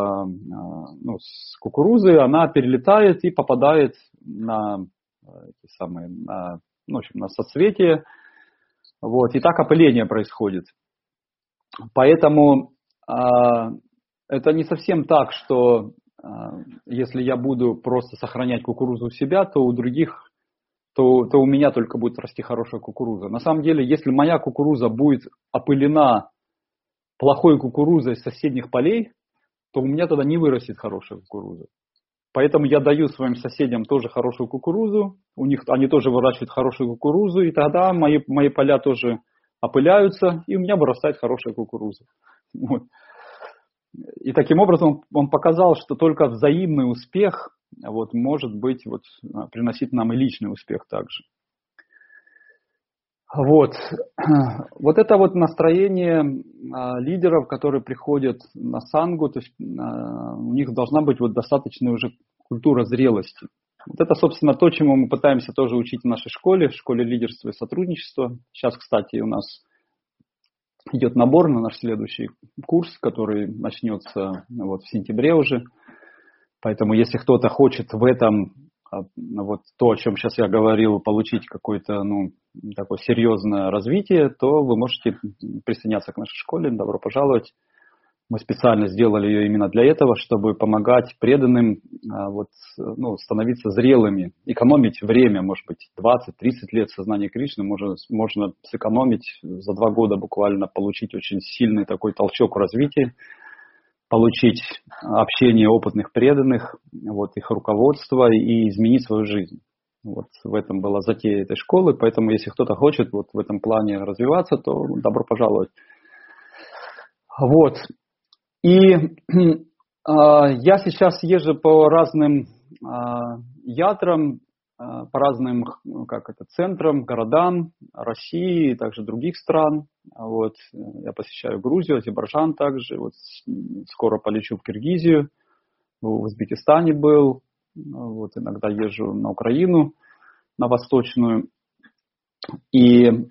Speaker 1: ну, с кукурузы, она перелетает и попадает на, эти самые, на, ну, в общем, на соцветие. Вот, и так опыление происходит. Поэтому это не совсем так, что если я буду просто сохранять кукурузу у себя, то у других, то, то у меня только будет расти хорошая кукуруза. На самом деле, если моя кукуруза будет опылена плохой кукурузой с соседних полей, то у меня тогда не вырастет хорошая кукуруза. Поэтому я даю своим соседям тоже хорошую кукурузу, у них, они тоже выращивают хорошую кукурузу, и тогда мои, мои поля тоже опыляются, и у меня вырастает хорошая кукуруза. Вот. И таким образом он показал, что только взаимный успех вот, может быть, вот, приносить нам и личный успех также. Вот. Вот это вот настроение лидеров, которые приходят на сангу, то есть у них должна быть вот достаточная уже культура зрелости. Вот это, собственно, то, чему мы пытаемся тоже учить в нашей школе, в школе лидерства и сотрудничества. Сейчас, кстати, у нас идет набор на наш следующий курс, который начнется вот в сентябре уже. Поэтому, если кто-то хочет в этом, вот то, о чем сейчас я говорил, получить какое-то, ну, такое серьезное развитие, то вы можете присоединяться к нашей школе. Добро пожаловать. Мы специально сделали ее именно для этого, чтобы помогать преданным вот, ну, становиться зрелыми, экономить время, может быть, двадцать-тридцать лет сознания Кришны можно, можно сэкономить за два года буквально, получить очень сильный такой толчок в развитии, получить общение опытных преданных, вот, их руководство и изменить свою жизнь. Вот в этом была затея этой школы, поэтому если кто-то хочет вот в этом плане развиваться, то добро пожаловать. Вот. И э, я сейчас езжу по разным э, ятрам, э, по разным как это, центрам, городам России и также других стран. Вот. Я посещаю Грузию, Азербайджан также. Вот скоро полечу в Киргизию, в Узбекистане был. Вот. Иногда езжу на Украину, на Восточную. И э,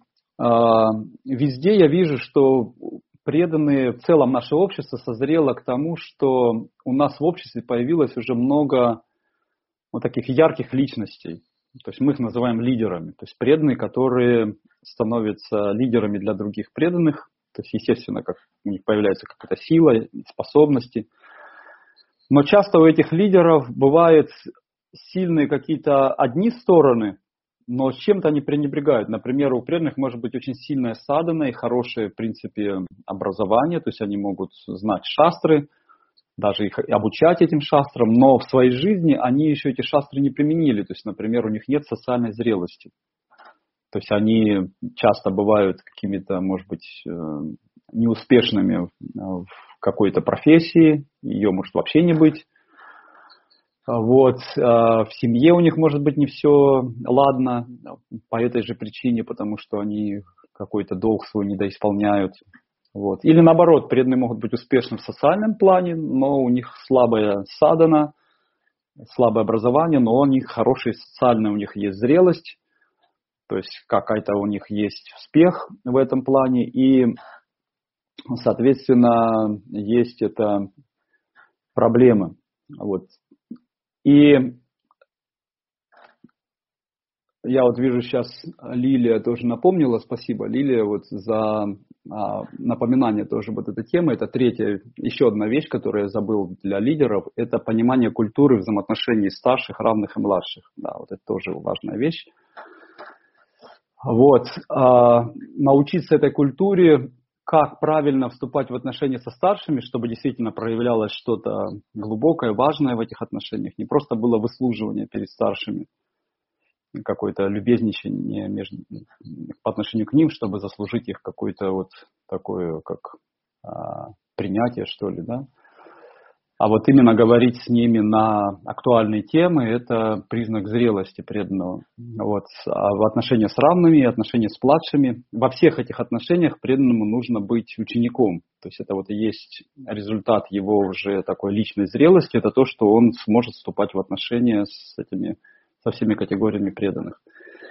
Speaker 1: везде я вижу, что преданные, в целом наше общество созрело к тому, что у нас в обществе появилось уже много вот таких ярких личностей. То есть мы их называем лидерами. То есть преданные, которые становятся лидерами для других преданных. То есть, естественно, как у них появляется какая-то сила, способности. Но часто у этих лидеров бывают сильные какие-то одни стороны, но с чем-то они пренебрегают. Например, у преданных может быть очень сильная садхана и хорошее, в принципе, образование. То есть они могут знать шастры, даже их обучать этим шастрам, но в своей жизни они еще эти шастры не применили. То есть, например, у них нет социальной зрелости. То есть они часто бывают какими-то, может быть, неуспешными в какой-то профессии, ее может вообще не быть. Вот. В семье у них может быть не все ладно по этой же причине, потому что они какой-то долг свой недоисполняют. Вот. Или наоборот, преданные могут быть успешны в социальном плане, но у них слабая садхана, слабое образование, но у них хорошая социальная, у них есть зрелость, то есть какая-то у них есть успех в этом плане, и, соответственно, есть эта проблема. Вот. И я вот вижу сейчас, Лилия тоже напомнила, спасибо, Лилия, вот за а, напоминание тоже вот этой темы. Это третья, еще одна вещь, которую я забыл для лидеров, это понимание культуры взаимоотношений старших, равных и младших. Да, вот это тоже важная вещь. Вот, а, научиться этой культуре, как правильно вступать в отношения со старшими, чтобы действительно проявлялось что-то глубокое, важное в этих отношениях, не просто было выслуживание перед старшими, какое-то любезничание между, по отношению к ним, чтобы заслужить их какое-то вот такое, как а, принятие, что ли, да. А вот именно говорить с ними на актуальные темы – это признак зрелости преданного. Вот. А в отношениях с равными, отношения с младшими, во всех этих отношениях преданному нужно быть учеником. То есть это вот и есть результат его уже такой личной зрелости, это то, что он сможет вступать в отношения с этими, со всеми категориями преданных.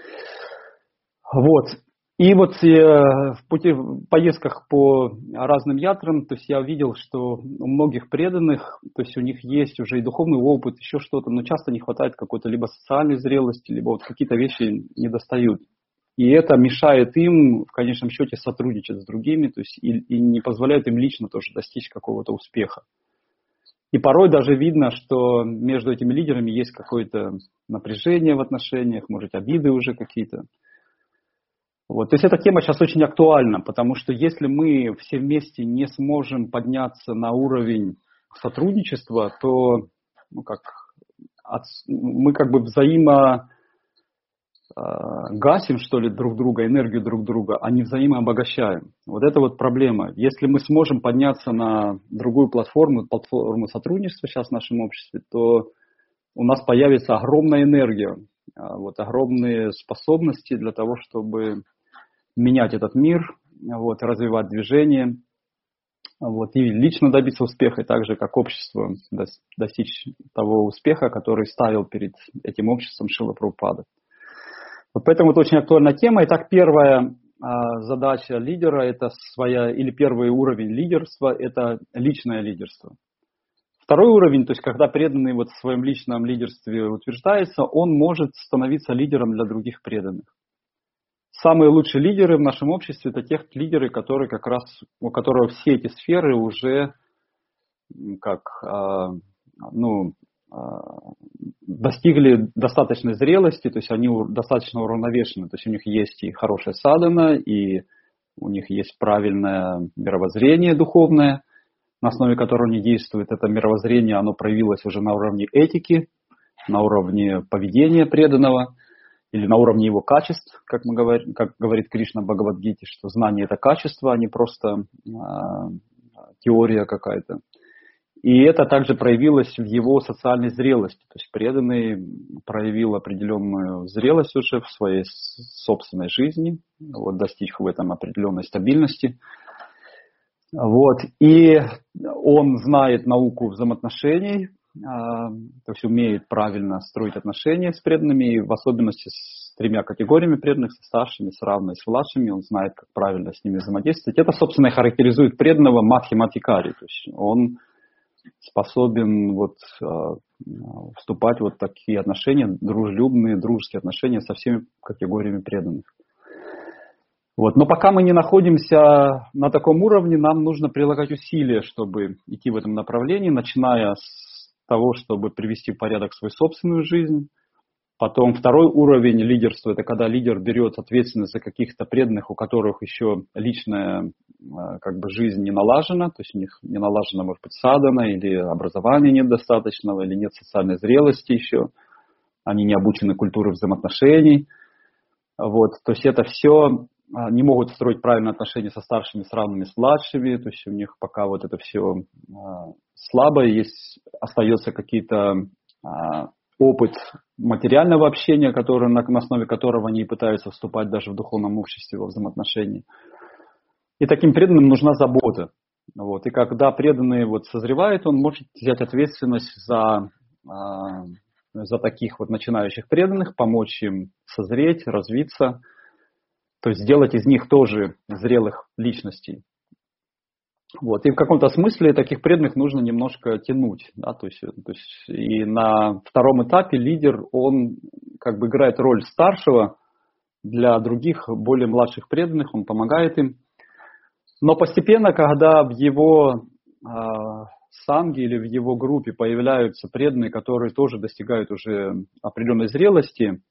Speaker 1: Вот. И вот в пути, в поездках по разным ятрам, то есть я видел, что у многих преданных, то есть у них есть уже и духовный опыт, еще что-то, но часто не хватает какой-то либо социальной зрелости, либо вот какие-то вещи не достают. И это мешает им в конечном счете сотрудничать с другими, то есть и, и не позволяет им лично тоже достичь какого-то успеха. И порой даже видно, что между этими лидерами есть какое-то напряжение в отношениях, может, обиды уже какие-то. Вот. То есть эта тема сейчас очень актуальна, потому что если мы все вместе не сможем подняться на уровень сотрудничества, то ну, как, от, мы как бы взаимо э, гасим, что ли, друг друга, энергию друг друга, а не взаимообогащаем. Вот это вот проблема. Если мы сможем подняться на другую платформу, платформу сотрудничества сейчас в нашем обществе, то у нас появится огромная энергия, вот, огромные способности для того, чтобы менять этот мир, вот, развивать движение. Вот, и лично добиться успеха, и так же, как общество, достичь того успеха, который ставил перед этим обществом Шрила Прабхупада. Вот поэтому это очень актуальная тема. Итак, первая а, задача лидера – это своя, или первый уровень лидерства – это личное лидерство. Второй уровень, то есть когда преданный вот в своем личном лидерстве утверждается, он может становиться лидером для других преданных. Самые лучшие лидеры в нашем обществе – это те лидеры, которые как раз, у которых все эти сферы уже как, ну, достигли достаточной зрелости, то есть они достаточно уравновешены, то есть у них есть и хорошая садхана, и у них есть правильное мировоззрение духовное, на основе которого они действуют. Это мировоззрение, оно проявилось уже на уровне этики, на уровне поведения преданного, или на уровне его качеств, как, мы говорим, как говорит Кришна в Бхагавад-гите, что знание – это качество, а не просто э, теория какая-то. И это также проявилось в его социальной зрелости. То есть преданный проявил определенную зрелость уже в своей собственной жизни, вот, достиг в этом определенной стабильности. Вот. И он знает науку взаимоотношений, то есть умеет правильно строить отношения с преданными, и в особенности с тремя категориями преданных, со старшими, с равными, с младшими, он знает, как правильно с ними взаимодействовать. Это, собственно, характеризует преданного мадхьямадхикари, то есть он способен вот, вступать в вот такие отношения, дружелюбные, дружеские отношения со всеми категориями преданных. Вот. Но пока мы не находимся на таком уровне, нам нужно прилагать усилия, чтобы идти в этом направлении, начиная с того, чтобы привести в порядок свою собственную жизнь. Потом второй уровень лидерства – это когда лидер берет ответственность за каких-то преданных, у которых еще личная как бы, жизнь не налажена, то есть у них не налажена, может быть, садхана, или образования нет достаточного, или нет социальной зрелости еще, они не обучены культуре взаимоотношений. Вот. То есть это все не могут строить правильные отношения со старшими, с равными, с младшими, то есть у них пока вот это все слабо, есть, остается какие-то опыт материального общения, который, на основе которого они пытаются вступать даже в духовном обществе, во взаимоотношении. И таким преданным нужна забота. Вот. И когда преданный вот созревает, он может взять ответственность за, за таких вот начинающих преданных, помочь им созреть, развиться, то есть сделать из них тоже зрелых личностей. Вот. И в каком-то смысле таких преданных нужно немножко тянуть. Да? То есть, то есть, и на втором этапе лидер, он как бы играет роль старшего для других, более младших преданных, он помогает им. Но постепенно, когда в его э, санге или в его группе появляются преданные, которые тоже достигают уже определенной зрелости, э,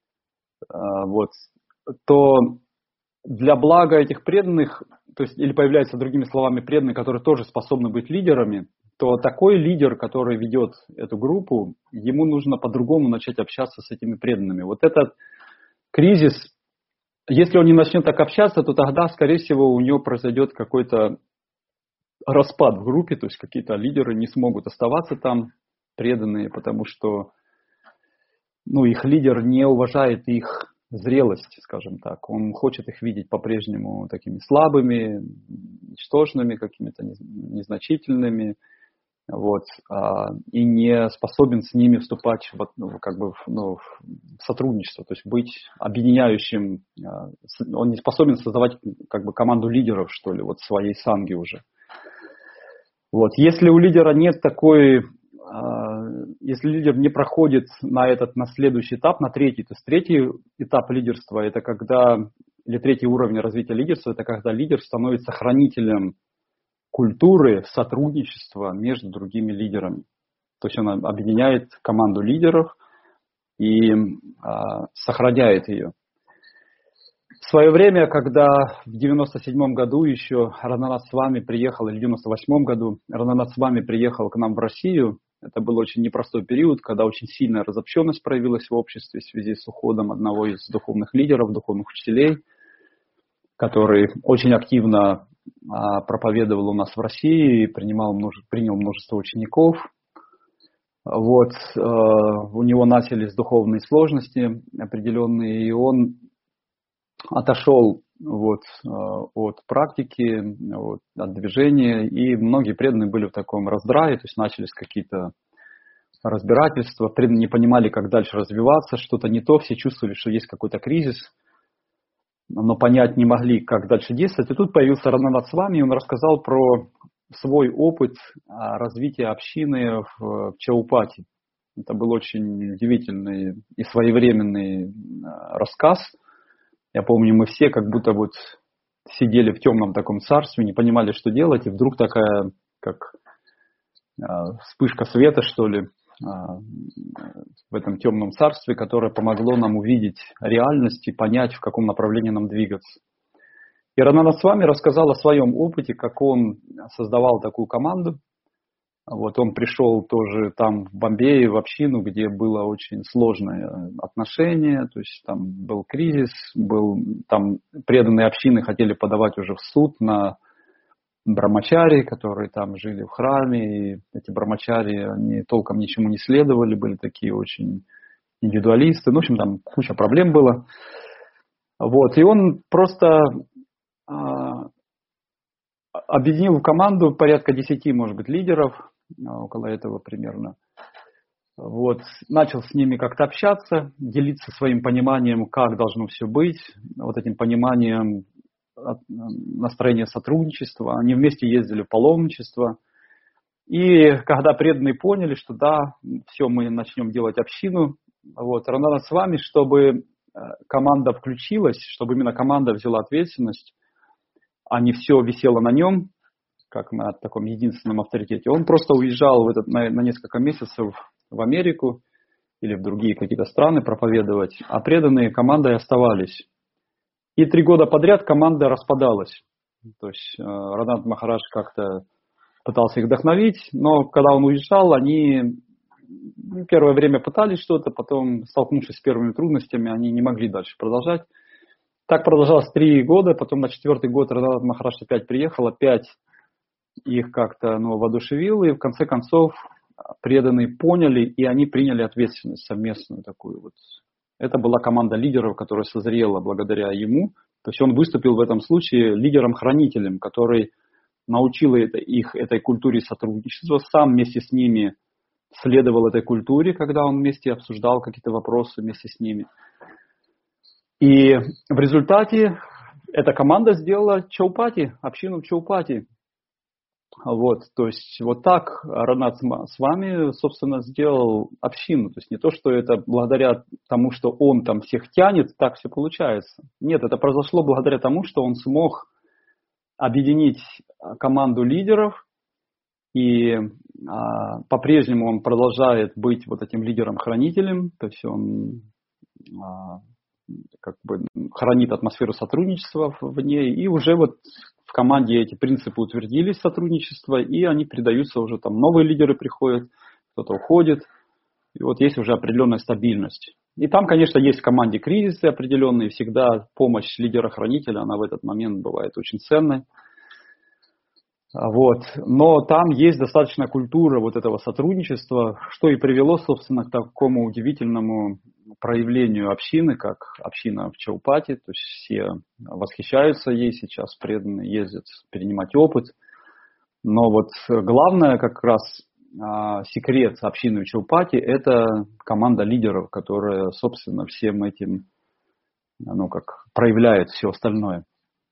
Speaker 1: вот, то для блага этих преданных, то есть, или появляются, другими словами, преданные, которые тоже способны быть лидерами, то такой лидер, который ведет эту группу, ему нужно по-другому начать общаться с этими преданными. Вот этот кризис, если он не начнет так общаться, то тогда, скорее всего, у него произойдет какой-то распад в группе, то есть какие-то лидеры не смогут оставаться там преданные, потому что ну, их лидер не уважает их зрелость, скажем так. Он хочет их видеть по-прежнему такими слабыми, ничтожными, какими-то незначительными, вот, и не способен с ними вступать в, ну, как бы, ну, в сотрудничество, то есть быть объединяющим. Он не способен создавать как бы команду лидеров, что ли, вот своей санги уже. Вот. Если у лидера нет такой... Если лидер не проходит на этот, на следующий этап, на третий, то есть третий этап лидерства, это когда, или третий уровень развития лидерства, это когда лидер становится хранителем культуры сотрудничества между другими лидерами. То есть он объединяет команду лидеров и а, сохраняет ее. В свое время, когда в девяносто седьмом году еще Рананат Свами приехал, или в девяносто восьмом году Рананат Свами приехал к нам в Россию, это был очень непростой период, когда очень сильная разобщенность проявилась в обществе в связи с уходом одного из духовных лидеров, духовных учителей, который очень активно а, проповедовал у нас в России и принимал множе, принял множество учеников. Вот, э, у него начались духовные сложности определенные, и он отошел вот, от практики, вот, от движения, и многие преданные были в таком раздрае, то есть начались какие-то разбирательства, преданные не понимали, как дальше развиваться, что-то не то, все чувствовали, что есть какой-то кризис, но понять не могли, как дальше действовать. И тут появился Рананат Свами, и он рассказал про свой опыт развития общины в Чаупати. Это был очень удивительный и своевременный рассказ. Я помню, мы все как будто вот сидели в темном таком царстве, не понимали, что делать, и вдруг такая, как вспышка света, что ли, в этом темном царстве, которое помогло нам увидеть реальность и понять, в каком направлении нам двигаться. И Рананат Свами рассказал о своем опыте, как он создавал такую команду. Вот он пришел тоже там в Бомбее, в общину, где было очень сложное отношение, то есть там был кризис, был, там преданные общины хотели подавать уже в суд на брамачари, которые там жили в храме, и эти брамачари, они толком ничему не следовали, были такие очень индивидуалисты, ну, в общем, там куча проблем было. Вот, и он просто а, объединил в команду порядка десяти, может быть, лидеров, около этого примерно. Вот, начал с ними как-то общаться, делиться своим пониманием, как должно все быть, вот этим пониманием настроения сотрудничества. Они вместе ездили в паломничество. И когда преданные поняли, что да, все, мы начнем делать общину, вот, Рананат Свами, чтобы команда включилась, чтобы именно команда взяла ответственность, а не все висело на нем, как на таком единственном авторитете. Он просто уезжал в этот, на, на несколько месяцев в Америку или в другие какие-то страны проповедовать, а преданные командой оставались. И три года подряд команда распадалась. То есть э, Рананат Махарадж как-то пытался их вдохновить, но когда он уезжал, они первое время пытались что-то, потом, столкнувшись с первыми трудностями, они не могли дальше продолжать. Так продолжалось три года, потом на четвертый год Рананат Махарадж опять приехал, опять их как-то ну, воодушевил, и в конце концов преданные поняли, и они приняли ответственность совместную такую вот. Это была команда лидеров, которая созрела благодаря ему. То есть он выступил в этом случае лидером-хранителем, который научил это, их этой культуре сотрудничества, сам вместе с ними следовал этой культуре, когда он вместе обсуждал какие-то вопросы вместе с ними. И в результате эта команда сделала Чаупати, общину в Чаупати. Вот, то есть вот так Рананат Свами, собственно, сделал общину. То есть не то, что это благодаря тому, что он там всех тянет, так все получается. Нет, это произошло благодаря тому, что он смог объединить команду лидеров, и а, по-прежнему он продолжает быть вот этим лидером-хранителем, то есть он а, как бы хранит атмосферу сотрудничества в ней, и уже вот в команде эти принципы утвердились сотрудничества, и они передаются уже, там новые лидеры приходят, кто-то уходит, и вот есть уже определенная стабильность. И там, конечно, есть в команде кризисы определенные, всегда помощь лидера-хранителя, она в этот момент бывает очень ценной. Вот. Но там есть достаточная культура вот этого сотрудничества, что и привело, собственно, к такому удивительному проявлению общины, как община в Чаупати. То есть все восхищаются ей сейчас, преданные ездят перенимать опыт. Но вот главное как раз а, секрет общины в Чаупати – это команда лидеров, которая, собственно, всем этим ну, как, проявляет все остальное.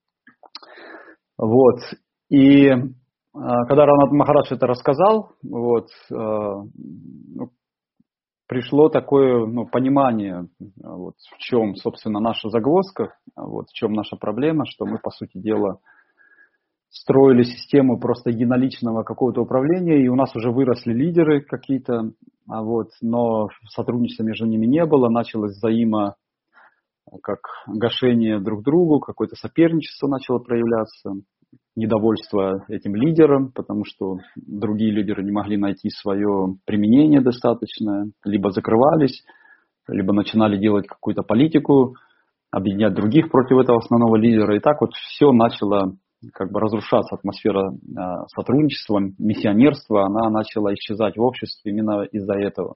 Speaker 1: Вот. И э, когда Рананат Махарадж это рассказал, вот, э, ну, пришло такое ну, понимание, вот, в чем, собственно, наша загвоздка, вот, в чем наша проблема, что мы, по сути дела, строили систему просто единоличного какого-то управления, и у нас уже выросли лидеры какие-то, а вот, но сотрудничества между ними не было, началось взаимо как гашение друг другу, какое-то соперничество начало проявляться, недовольство этим лидером, потому что другие лидеры не могли найти свое применение достаточное, либо закрывались, либо начинали делать какую-то политику, объединять других против этого основного лидера. И так вот все начало как бы разрушаться, атмосфера сотрудничества, миссионерства, она начала исчезать в обществе именно из-за этого.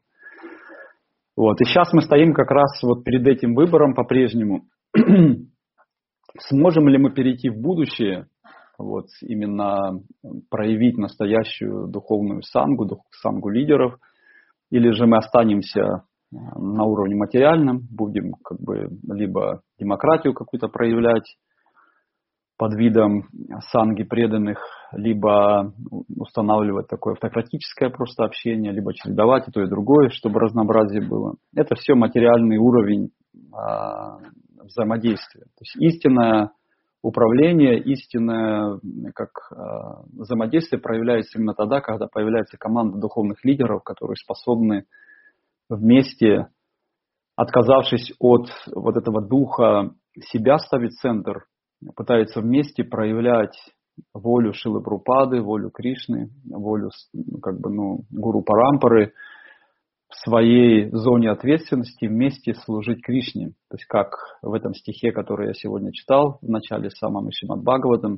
Speaker 1: Вот. И сейчас мы стоим как раз вот перед этим выбором по-прежнему. Сможем ли мы перейти в будущее, вот, именно проявить настоящую духовную сангу, дух, сангу лидеров, или же мы останемся на уровне материальном, будем как бы либо демократию какую-то проявлять под видом санги преданных, либо устанавливать такое автократическое просто общение, либо чередовать и то, и другое, чтобы разнообразие было. Это все материальный уровень а, взаимодействия. То есть истинное управление, истинное как, а, взаимодействие проявляется именно тогда, когда появляется команда духовных лидеров, которые способны вместе, отказавшись от вот этого духа себя ставить в центр, пытаются вместе проявлять волю Шрилы Прабхупады, волю Кришны, волю как бы, ну, Гуру Парампары в своей зоне ответственности вместе служить Кришне. То есть как в этом стихе, который я сегодня читал в начале самом Шримад Бхагаватам,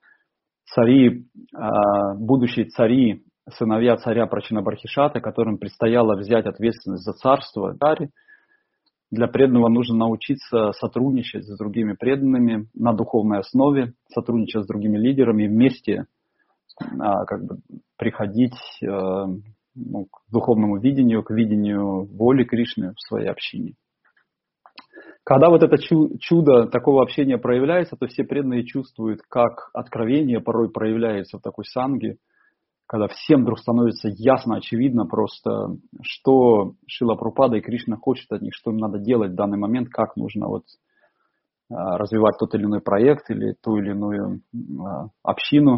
Speaker 1: цари, будущие цари, сыновья царя Прачинабархишата, которым предстояло взять ответственность за царство, для преданного нужно научиться сотрудничать с другими преданными на духовной основе, сотрудничать с другими лидерами и вместе как бы, приходить ну, к духовному видению, к видению воли Кришны в своей общине. Когда вот это чудо такого общения проявляется, то все преданные чувствуют, как откровение порой проявляется в такой санге, когда всем вдруг становится ясно, очевидно просто, что Шрила Прабхупада и Кришна хочет от них, что им надо делать в данный момент, как нужно вот развивать тот или иной проект или ту или иную общину.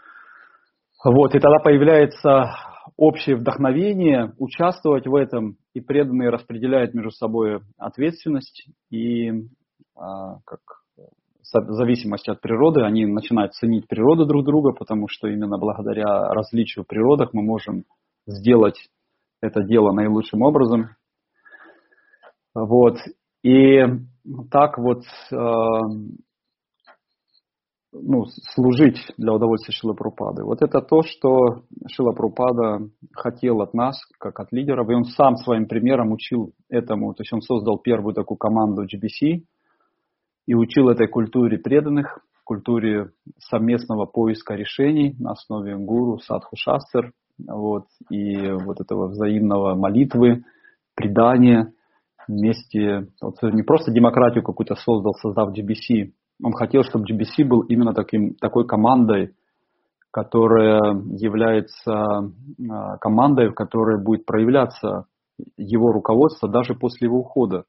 Speaker 1: Вот, и тогда появляется общее вдохновение участвовать в этом, и преданные распределяют между собой ответственность, и как в зависимости от природы, они начинают ценить природу друг друга, потому что именно благодаря различию в природах мы можем сделать это дело наилучшим образом. Вот. И так вот ну, служить для удовольствия Шрилы Прабхупады. Вот это то, что Шрила Прабхупада хотел от нас, как от лидеров, и он сам своим примером учил этому. То есть он создал первую такую команду джи би си, и учил этой культуре преданных, культуре совместного поиска решений на основе гуру, садху, шастр, вот, и вот этого взаимного молитвы, предания вместе. Вот не просто демократию какую-то создал, создав джи би си, он хотел, чтобы джи би си был именно таким, такой командой, которая является командой, в которой будет проявляться его руководство даже после его ухода.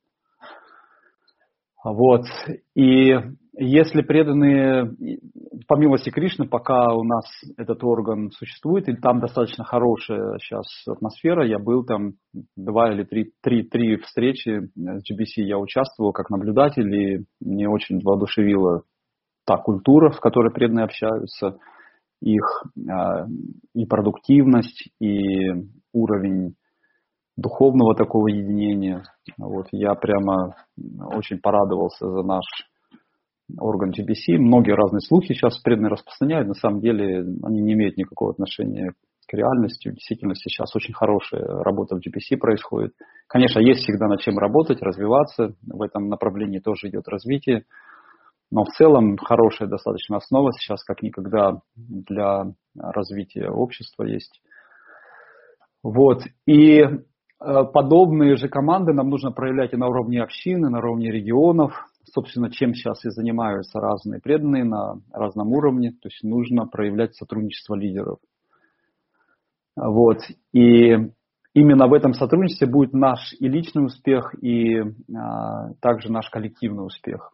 Speaker 1: Вот. И если преданные, по милости Кришны, пока у нас этот орган существует, и там достаточно хорошая сейчас атмосфера, я был там два или три, три, три встречи с джи би си, я участвовал как наблюдатель, и мне очень воодушевила та культура, в которой преданные общаются, их и продуктивность, и уровень духовного такого единения. Вот, я прямо очень порадовался за наш орган джи би си. Многие разные слухи сейчас преданные распространяют. На самом деле они не имеют никакого отношения к реальности. В действительности сейчас очень хорошая работа в джи би си происходит. Конечно, есть всегда над чем работать, развиваться. В этом направлении тоже идет развитие. Но в целом хорошая достаточно основа сейчас, как никогда, для развития общества есть. Вот. И подобные же команды нам нужно проявлять и на уровне общины, на уровне регионов. Собственно, чем сейчас и занимаются разные преданные на разном уровне. То есть нужно проявлять сотрудничество лидеров. Вот. И именно в этом сотрудничестве будет наш и личный успех, и а, также наш коллективный успех.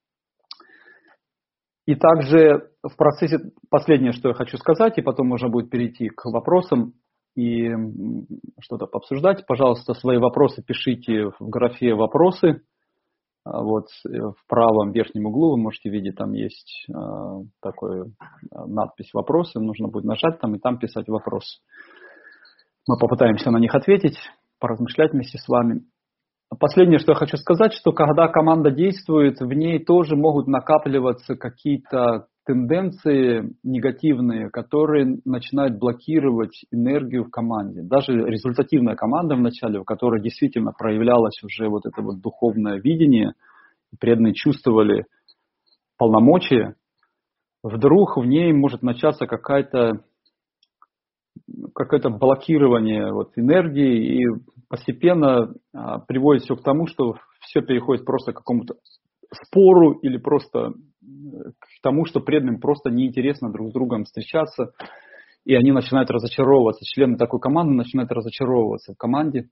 Speaker 1: И также в процессе, последнее, что я хочу сказать, и потом можно будет перейти к вопросам и что-то пообсуждать. Пожалуйста, свои вопросы пишите в графе «Вопросы». Вот в правом верхнем углу вы можете видеть, там есть такая надпись «Вопросы». Нужно будет нажать там и там писать вопрос. Мы попытаемся на них ответить, поразмышлять вместе с вами. Последнее, что я хочу сказать, что когда команда действует, в ней тоже могут накапливаться какие-то тенденции негативные, которые начинают блокировать энергию в команде. Даже результативная команда вначале, в которой действительно проявлялось уже вот это вот духовное видение, преданные чувствовали полномочия, вдруг в ней может начаться какая-то какое-то блокирование вот, энергии, и постепенно а, приводит все к тому, что все переходит просто к какому-то спору или просто к тому, что преданным просто неинтересно друг с другом встречаться, и они начинают разочаровываться. Члены такой команды начинают разочаровываться в команде.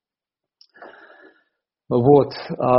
Speaker 1: Вот.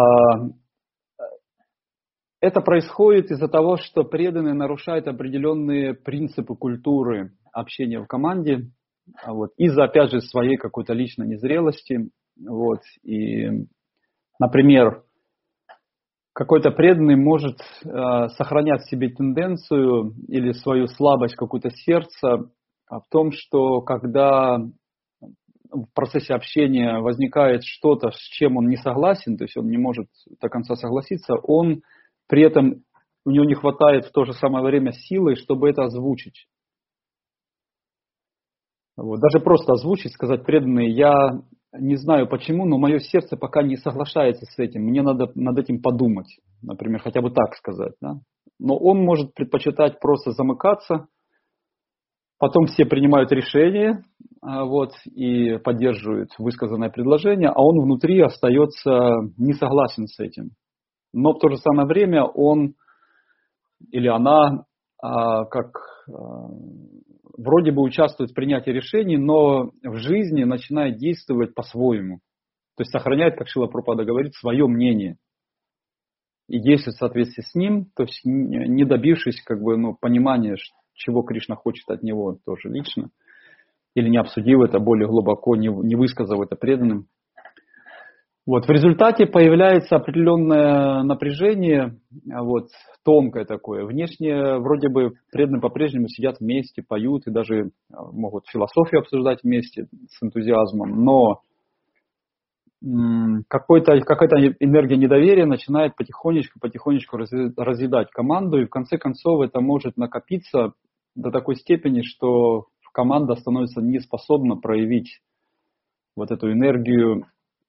Speaker 1: Это происходит из-за того, что преданные нарушают определенные принципы культуры общения в команде, вот, из-за, опять же, своей какой-то личной незрелости. Вот, и, например, какой-то преданный может э, сохранять в себе тенденцию или свою слабость, какое-то сердце в том, что когда в процессе общения возникает что-то, с чем он не согласен, то есть он не может до конца согласиться, он при этом, у него не хватает в то же самое время силы, чтобы это озвучить. Вот. Даже просто озвучить, сказать: преданные, я не знаю почему, но мое сердце пока не соглашается с этим, мне надо над этим подумать, например, хотя бы так сказать. Да? Но он может предпочитать просто замыкаться, потом все принимают решение вот, и поддерживают высказанное предложение, а он внутри остается не согласен с этим. Но в то же самое время он или она как вроде бы участвует в принятии решений, но в жизни начинает действовать по-своему. То есть сохраняет, как Шрила Прабхупада говорит, свое мнение. И действует в соответствии с ним, то есть не добившись как бы, ну, понимания, чего Кришна хочет от него тоже лично, или не обсудив это более глубоко, не, не высказав это преданным. Вот, в результате появляется определенное напряжение, вот, тонкое такое. Внешне вроде бы преданные по-прежнему сидят вместе, поют и даже могут философию обсуждать вместе с энтузиазмом, но м- какой-то, какая-то энергия недоверия начинает потихонечку-потихонечку разъедать команду, и в конце концов это может накопиться до такой степени, что команда становится неспособна проявить вот эту энергию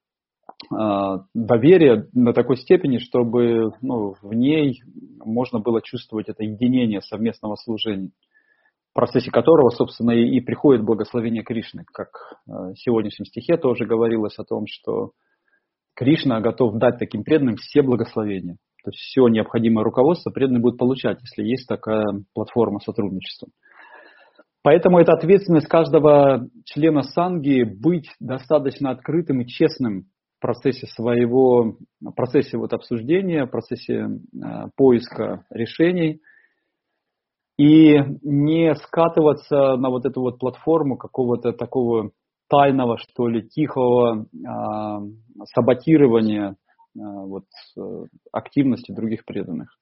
Speaker 1: доверия до такой степени, чтобы ну, в ней можно было чувствовать это единение совместного служения, в процессе которого, собственно, и, и приходит благословение Кришны. Как в сегодняшнем стихе тоже говорилось о том, что Кришна готов дать таким преданным все благословения. То есть все необходимое руководство преданный будет получать, если есть такая платформа сотрудничества. Поэтому это ответственность каждого члена санги быть достаточно открытым и честным в процессе своего, в процессе вот обсуждения, в процессе э, поиска решений и не скатываться на вот эту вот платформу какого-то такого тайного, что ли, тихого э, саботирования э, вот, э, активности других преданных.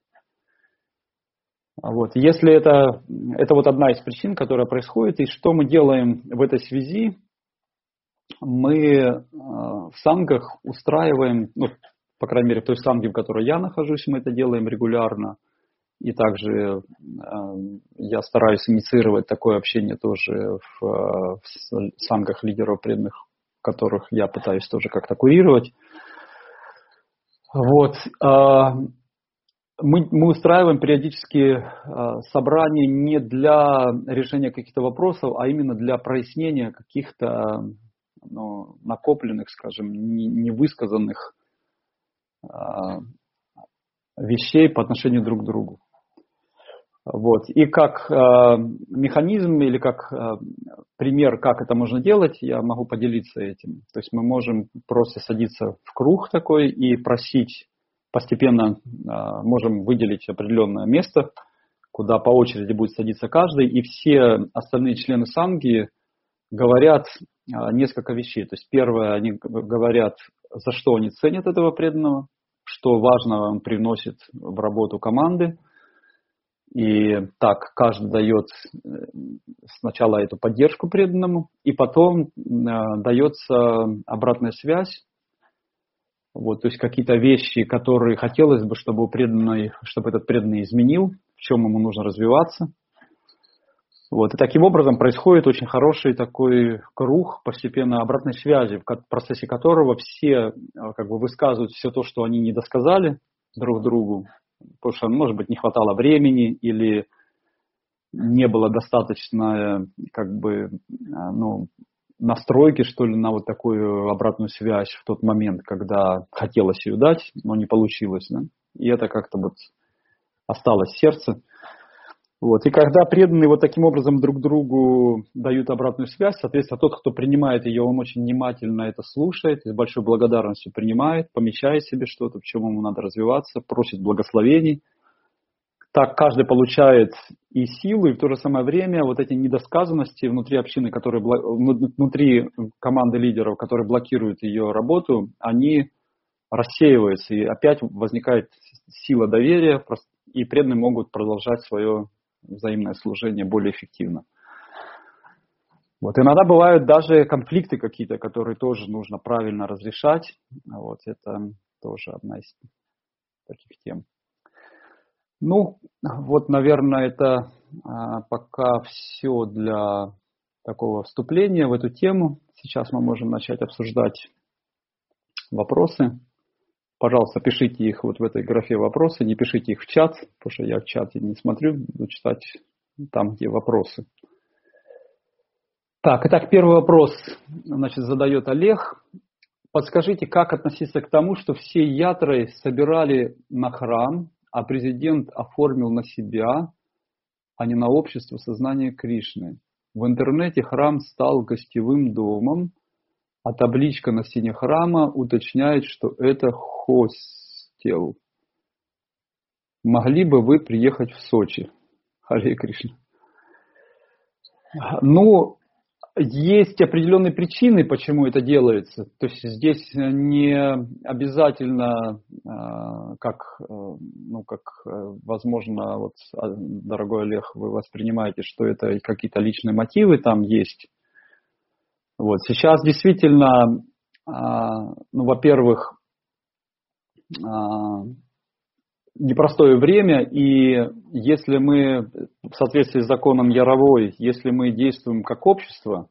Speaker 1: Вот. Если это, это вот одна из причин, которая происходит, и что мы делаем в этой связи, мы э, в сангах устраиваем, ну, по крайней мере, в той санге, в которой я нахожусь, мы это делаем регулярно, и также э, я стараюсь инициировать такое общение тоже в, в сангах лидеров преданных, которых я пытаюсь тоже как-то курировать. Вот. Э, Мы, мы устраиваем периодически э, собрания не для решения каких-то вопросов, а именно для прояснения каких-то ну, накопленных, скажем, невысказанных э, вещей по отношению друг к другу. Вот. И как э, механизм или как э, пример, как это можно делать, я могу поделиться этим. То есть мы можем просто садиться в круг такой и просить. Постепенно э, можем выделить определенное место, куда по очереди будет садиться каждый, и все остальные члены санги говорят э, несколько вещей. То есть первое, они говорят, за что они ценят этого преданного, что важного он привносит в работу команды. И так каждый дает сначала эту поддержку преданному, и потом э, дается обратная связь. Вот, то есть какие-то вещи, которые хотелось бы, чтобы, преданный, чтобы этот преданный изменил, в чем ему нужно развиваться. Вот, и таким образом происходит очень хороший такой круг постепенно обратной связи, в процессе которого все как бы, высказывают все то, что они не досказали друг другу. потому что, может быть, не хватало времени или не было достаточно, как бы, ну, настройки, что ли, на вот такую обратную связь в тот момент, когда хотелось ее дать, но не получилось, да? И это как-то вот осталось в сердце. Вот. И когда преданные вот таким образом друг другу дают обратную связь, соответственно, тот, кто принимает ее, он очень внимательно это слушает, с большой благодарностью принимает, помечает себе что-то, в чем ему надо развиваться, просит благословений. Так каждый получает и силу, и в то же самое время вот эти недосказанности внутри общины, которые, внутри команды лидеров, которые блокируют ее работу, они рассеиваются, и опять возникает сила доверия, и преданные могут продолжать свое взаимное служение более эффективно. Вот. Иногда бывают даже конфликты какие-то, которые тоже нужно правильно разрешать. Вот. Это тоже одна из таких тем. Ну, вот, наверное, это а, пока все для такого вступления в эту тему. Сейчас мы можем начать обсуждать вопросы. Пожалуйста, пишите их вот в этой графе вопросы, не пишите их в чат, потому что я в чате не смотрю, буду читать там, где вопросы. Так, итак, первый вопрос, значит, задает Олег. Подскажите, как относиться к тому, что все ятры собирали на храм, а президент оформил на себя, а не на общество сознания Кришны? В интернете храм стал гостевым домом, а табличка на стене храма уточняет, что это хостел. Могли бы вы приехать в Сочи? Харе Кришна. Ну, есть определенные причины, почему это делается. То есть здесь не обязательно, как, ну, как возможно, вот, дорогой Олег, вы воспринимаете, что это какие-то личные мотивы там есть. Вот. Сейчас действительно, ну, во-первых, непростое время, и если мы в соответствии с законом Яровой, если мы действуем как общество,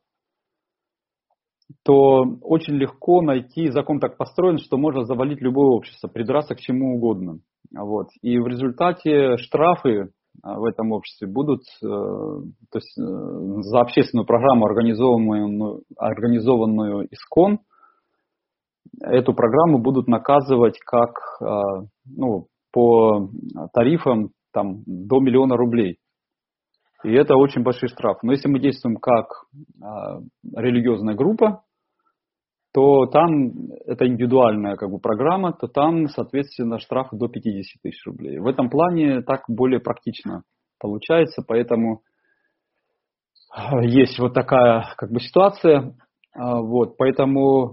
Speaker 1: то очень легко найти, закон так построен, что можно завалить любое общество, придраться к чему угодно. Вот. И в результате штрафы в этом обществе будут, то есть за общественную программу, организованную, организованную ИСККОН, эту программу будут наказывать как, ну, по тарифам там, до миллиона рублей. И это очень большой штраф. Но если мы действуем как религиозная группа, то там это индивидуальная как бы программа, то там, соответственно, штрафы до пятьдесят тысяч рублей. В этом плане так более практично получается, поэтому есть вот такая как бы ситуация. Вот, поэтому,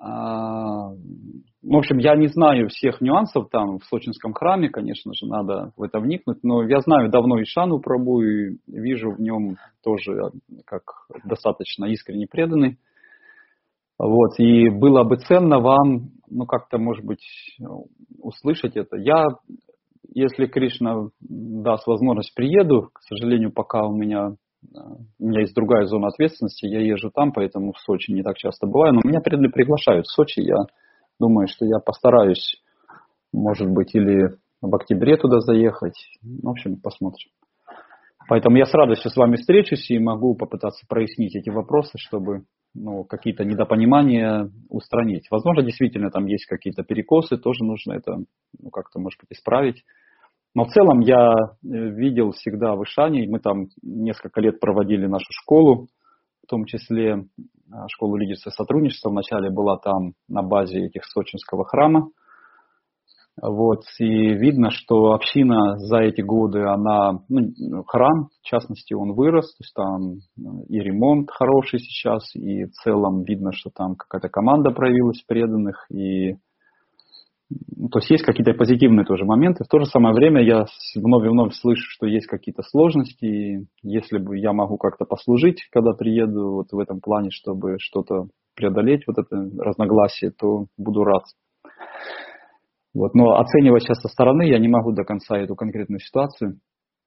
Speaker 1: в общем, я не знаю всех нюансов там в сочинском храме, конечно же, надо в это вникнуть, но я знаю давно Ишану Прабху и вижу в нем тоже как достаточно искренне преданный. Вот, и было бы ценно вам, ну, как-то, может быть, услышать это. Я, если Кришна даст возможность, приеду. К сожалению, пока у меня, у меня есть другая зона ответственности, я езжу там, поэтому в Сочи не так часто бываю. Но меня приглашают в Сочи, я думаю, что я постараюсь, может быть, или в октябре туда заехать. В общем, посмотрим. Поэтому я с радостью с вами встречусь и могу попытаться прояснить эти вопросы, чтобы, ну, какие-то недопонимания устранить. Возможно, действительно там есть какие-то перекосы, тоже нужно это, ну, как-то, может быть, исправить. Но в целом я видел всегда в Ишане, мы там несколько лет проводили нашу школу, в том числе школу лидерства и сотрудничества. Вначале была там на базе этих сочинского храма. Вот, и видно, что община за эти годы, она, ну, храм, в частности, он вырос, то есть там и ремонт хороший сейчас, и в целом видно, что там какая-то команда проявилась преданных, и, ну, то есть есть какие-то позитивные тоже моменты. В то же самое время я вновь и вновь слышу, что есть какие-то сложности, и если бы я могу как-то послужить, когда приеду вот в этом плане, чтобы что-то преодолеть, вот это разногласие, то буду рад. Вот, но оценивать сейчас со стороны я не могу до конца эту конкретную ситуацию.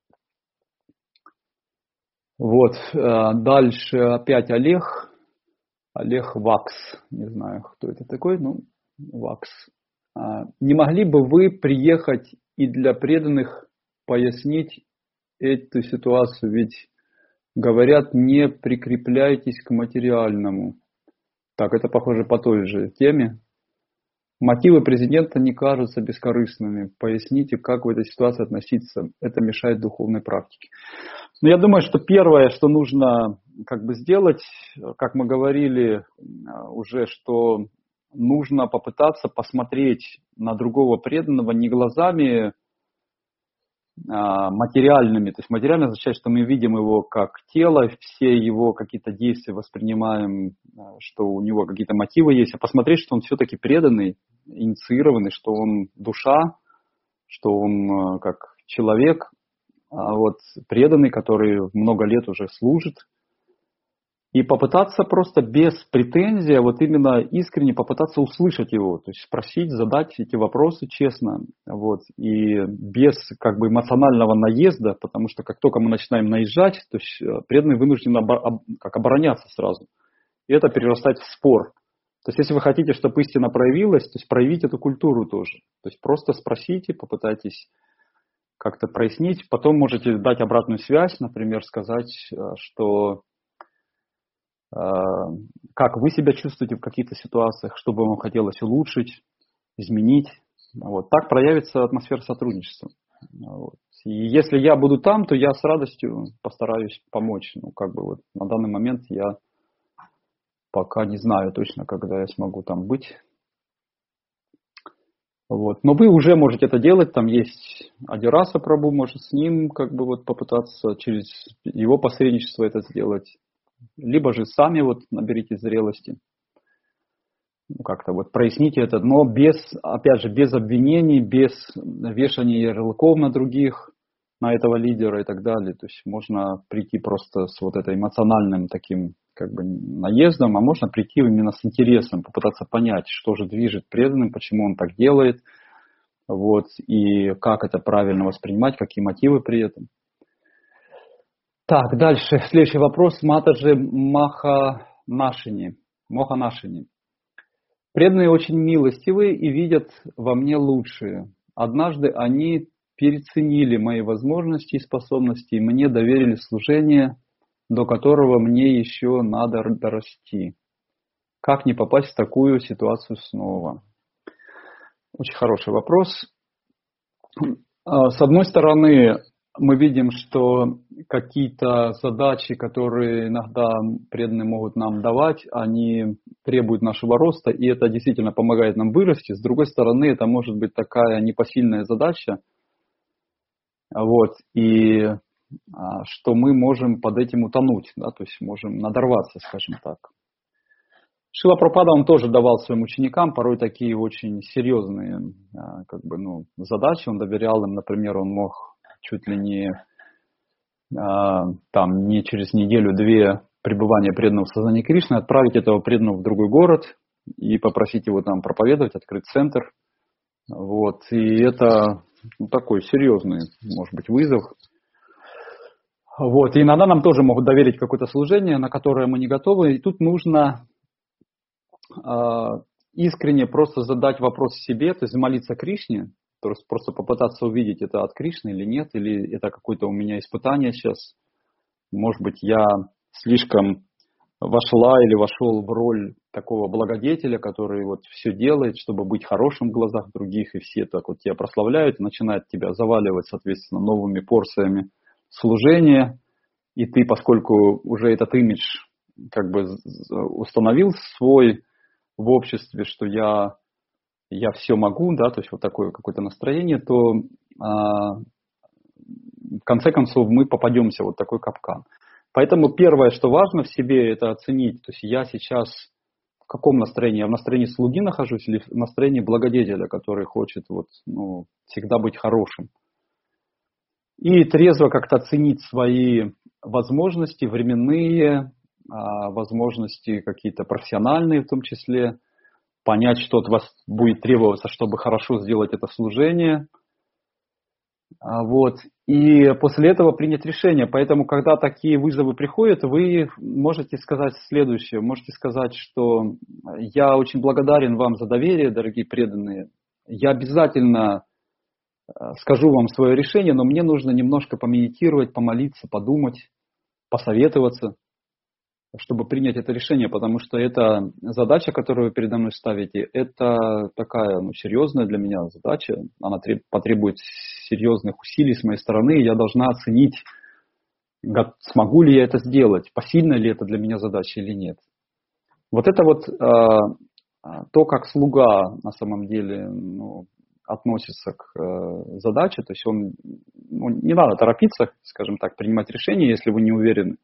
Speaker 1: Вот, дальше опять Олег. Олег Вакс. Не знаю, кто это такой, ну, Вакс. Не могли бы вы приехать и для преданных пояснить эту ситуацию, ведь говорят, не прикрепляйтесь к материальному. Так, это похоже по той же теме. Мотивы президента не кажутся бескорыстными. Поясните, как в этой ситуации относиться. Это мешает духовной практике. Но я думаю, что первое, что нужно как бы сделать, как мы говорили уже, что нужно попытаться посмотреть на другого преданного не глазами материальными. То есть материально означает, что мы видим его как тело, все его какие-то действия воспринимаем, что у него какие-то мотивы есть, а посмотреть, что он все-таки преданный, инициированный, что он душа, что он как человек, вот, преданный, который много лет уже служит. И попытаться просто без претензий, а вот именно искренне попытаться услышать его, то есть спросить, задать эти вопросы честно, вот, и без как бы эмоционального наезда, потому что как только мы начинаем наезжать, то есть преданный вынужден обо- как обороняться сразу, и это перерастает в спор. То есть если вы хотите, чтобы истина проявилась, то есть проявить эту культуру тоже, то есть просто спросите, попытайтесь как-то прояснить, потом можете дать обратную связь, например, сказать, что как вы себя чувствуете в каких-то ситуациях, что бы вам хотелось улучшить, изменить. Вот. Так проявится атмосфера сотрудничества. Вот. И если я буду там, то я с радостью постараюсь помочь. Ну, как бы вот на данный момент я пока не знаю точно, когда я смогу там быть. Вот. Но вы уже можете это делать. Там есть Адираса Прабху, может с ним как бы вот попытаться через его посредничество это сделать. Либо же сами вот наберите зрелости, ну, как-то вот проясните это, но без, опять же, без обвинений, без вешания ярлыков на других, на этого лидера и так далее. То есть можно прийти просто с вот этой эмоциональным таким как бы наездом, а можно прийти именно с интересом, попытаться понять, что же движет преданным, почему он так делает, вот, и как это правильно воспринимать, какие мотивы при этом. Так, дальше. Следующий вопрос. Матаджи Маханашини. Моханашини. Преданные очень милостивые и видят во мне лучшие. Однажды они переценили мои возможности и способности, и мне доверили служение, до которого мне еще надо дорасти. Как не попасть в такую ситуацию снова? Очень хороший вопрос. С одной стороны, мы видим, что какие-то задачи, которые иногда преданные могут нам давать, они требуют нашего роста, и это действительно помогает нам вырасти. С другой стороны, это может быть такая непосильная задача, вот, и что мы можем под этим утонуть, да, то есть можем надорваться, скажем так. Шрила Прабхупада, он тоже давал своим ученикам порой такие очень серьезные как бы, ну, задачи, он доверял им, например, он мог чуть ли не, а, там, не через неделю-две пребывания преданного в сознании Кришны отправить этого преданного в другой город и попросить его там проповедовать, открыть центр. Вот. И это ну, такой серьезный, может быть, вызов. Вот. И иногда нам тоже могут доверить какое-то служение, на которое мы не готовы. И тут нужно а, искренне просто задать вопрос себе, то есть молиться Кришне, то есть просто попытаться увидеть, это от Кришны или нет, или это какое-то у меня испытание сейчас. Может быть, я слишком вошла или вошел в роль такого благодетеля, который вот все делает, чтобы быть хорошим в глазах других, и все так вот тебя прославляют, начинают тебя заваливать, соответственно, новыми порциями служения, и ты, поскольку уже этот имидж как бы установил свой в обществе, что я я все могу, да, то есть вот такое какое-то настроение, то а, в конце концов мы попадемся в вот такой капкан. Поэтому первое, что важно в себе, это оценить, то есть я сейчас в каком настроении, я в настроении слуги нахожусь или в настроении благодетеля, который хочет вот, ну, всегда быть хорошим. И трезво как-то оценить свои возможности временные, а, возможности какие-то профессиональные в том числе, понять, что от вас будет требоваться, чтобы хорошо сделать это служение. Вот. И после этого принять решение. Поэтому, когда такие вызовы приходят, вы можете сказать следующее. Можете сказать, что я очень благодарен вам за доверие, дорогие преданные. Я обязательно скажу вам свое решение, но мне нужно немножко помедитировать, помолиться, подумать, посоветоваться, чтобы принять это решение, потому что эта задача, которую вы передо мной ставите, это такая ну, серьезная для меня задача, она треб- потребует серьезных усилий с моей стороны, и я должна оценить, смогу ли я это сделать, посильна ли это для меня задача или нет. Вот это вот э, то, как слуга на самом деле ну, относится к э, задаче, то есть он, ну, не надо торопиться, скажем так, принимать решение, если вы не уверены.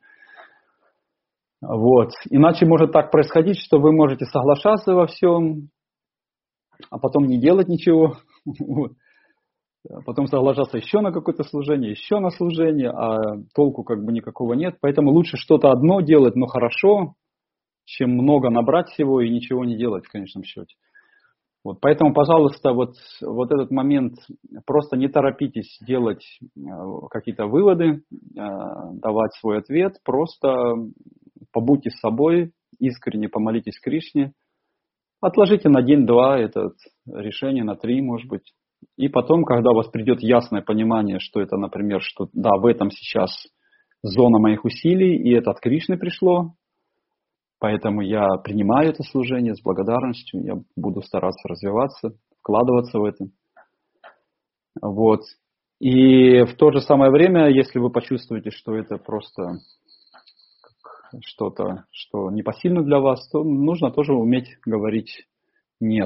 Speaker 1: Вот. Иначе может так происходить, что вы можете соглашаться во всем, а потом не делать ничего. Вот. Потом соглашаться еще на какое-то служение, еще на служение, а толку как бы никакого нет. Поэтому лучше что-то одно делать, но хорошо, чем много набрать всего и ничего не делать в конечном счете. Вот. Поэтому, пожалуйста, вот, вот этот момент, просто не торопитесь делать какие-то выводы, давать свой ответ, просто побудьте с собой, искренне помолитесь Кришне, отложите на день-два это решение, на три, может быть. И потом, когда у вас придет ясное понимание, что это, например, что да, в этом сейчас зона моих усилий, и это от Кришны пришло, поэтому я принимаю это служение с благодарностью, я буду стараться развиваться, вкладываться в это. Вот. И в то же самое время, если вы почувствуете, что это просто что-то, что непосильно для вас, то нужно тоже уметь говорить «нет».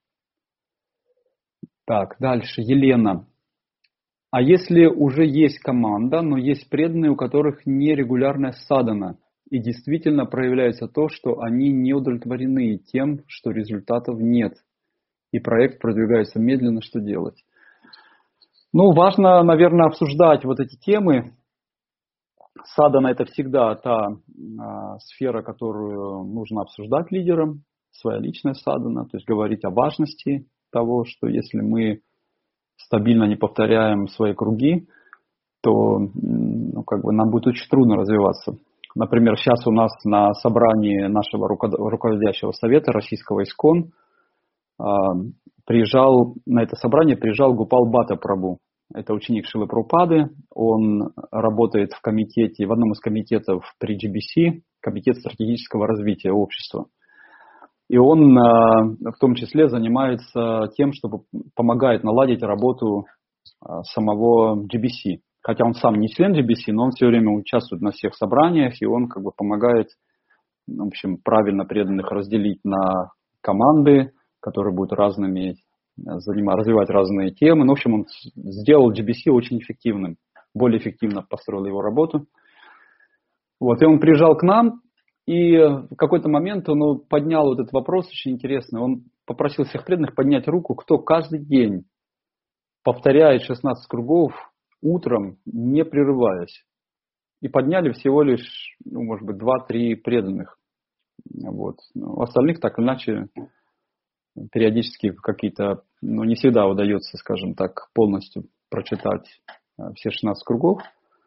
Speaker 1: Так, дальше. Елена. А если уже есть команда, но есть преданные, у которых нерегулярная садхана, и действительно проявляется то, что они не удовлетворены тем, что результатов нет, и проект продвигается медленно, что делать? Ну, важно, наверное, обсуждать вот эти темы. Садхана – это всегда та а, сфера, которую нужно обсуждать лидерам, своя личная садхана, то есть говорить о важности того, что если мы стабильно не повторяем свои круги, то ну, как бы нам будет очень трудно развиваться. Например, сейчас у нас на собрании нашего руководящего совета российского ИСККОН а, приезжал, на это собрание приезжал Гупал Бхатта Прабху. Это ученик Шрилы Прабхупады, он работает в комитете, в одном из комитетов при джи би си, Комитет стратегического развития общества. И он в том числе занимается тем, чтобы помогает наладить работу самого джи би си. Хотя он сам не член джи би си, но он все время участвует на всех собраниях, и он как бы помогает, в общем, правильно преданных разделить на команды, которые будут разными, занимать, развивать разные темы. Ну, в общем, он сделал джи би си очень эффективным, более эффективно построил его работу. Вот, и он приезжал к нам, и в какой-то момент он поднял вот этот вопрос очень интересный. Он попросил всех преданных поднять руку, кто каждый день повторяет шестнадцать кругов утром, не прерываясь. И подняли всего лишь, ну, может быть, два-три преданных. Вот. У остальных так или иначе периодически какие-то, ну, не всегда удается, скажем так, полностью прочитать все шестнадцать кругов.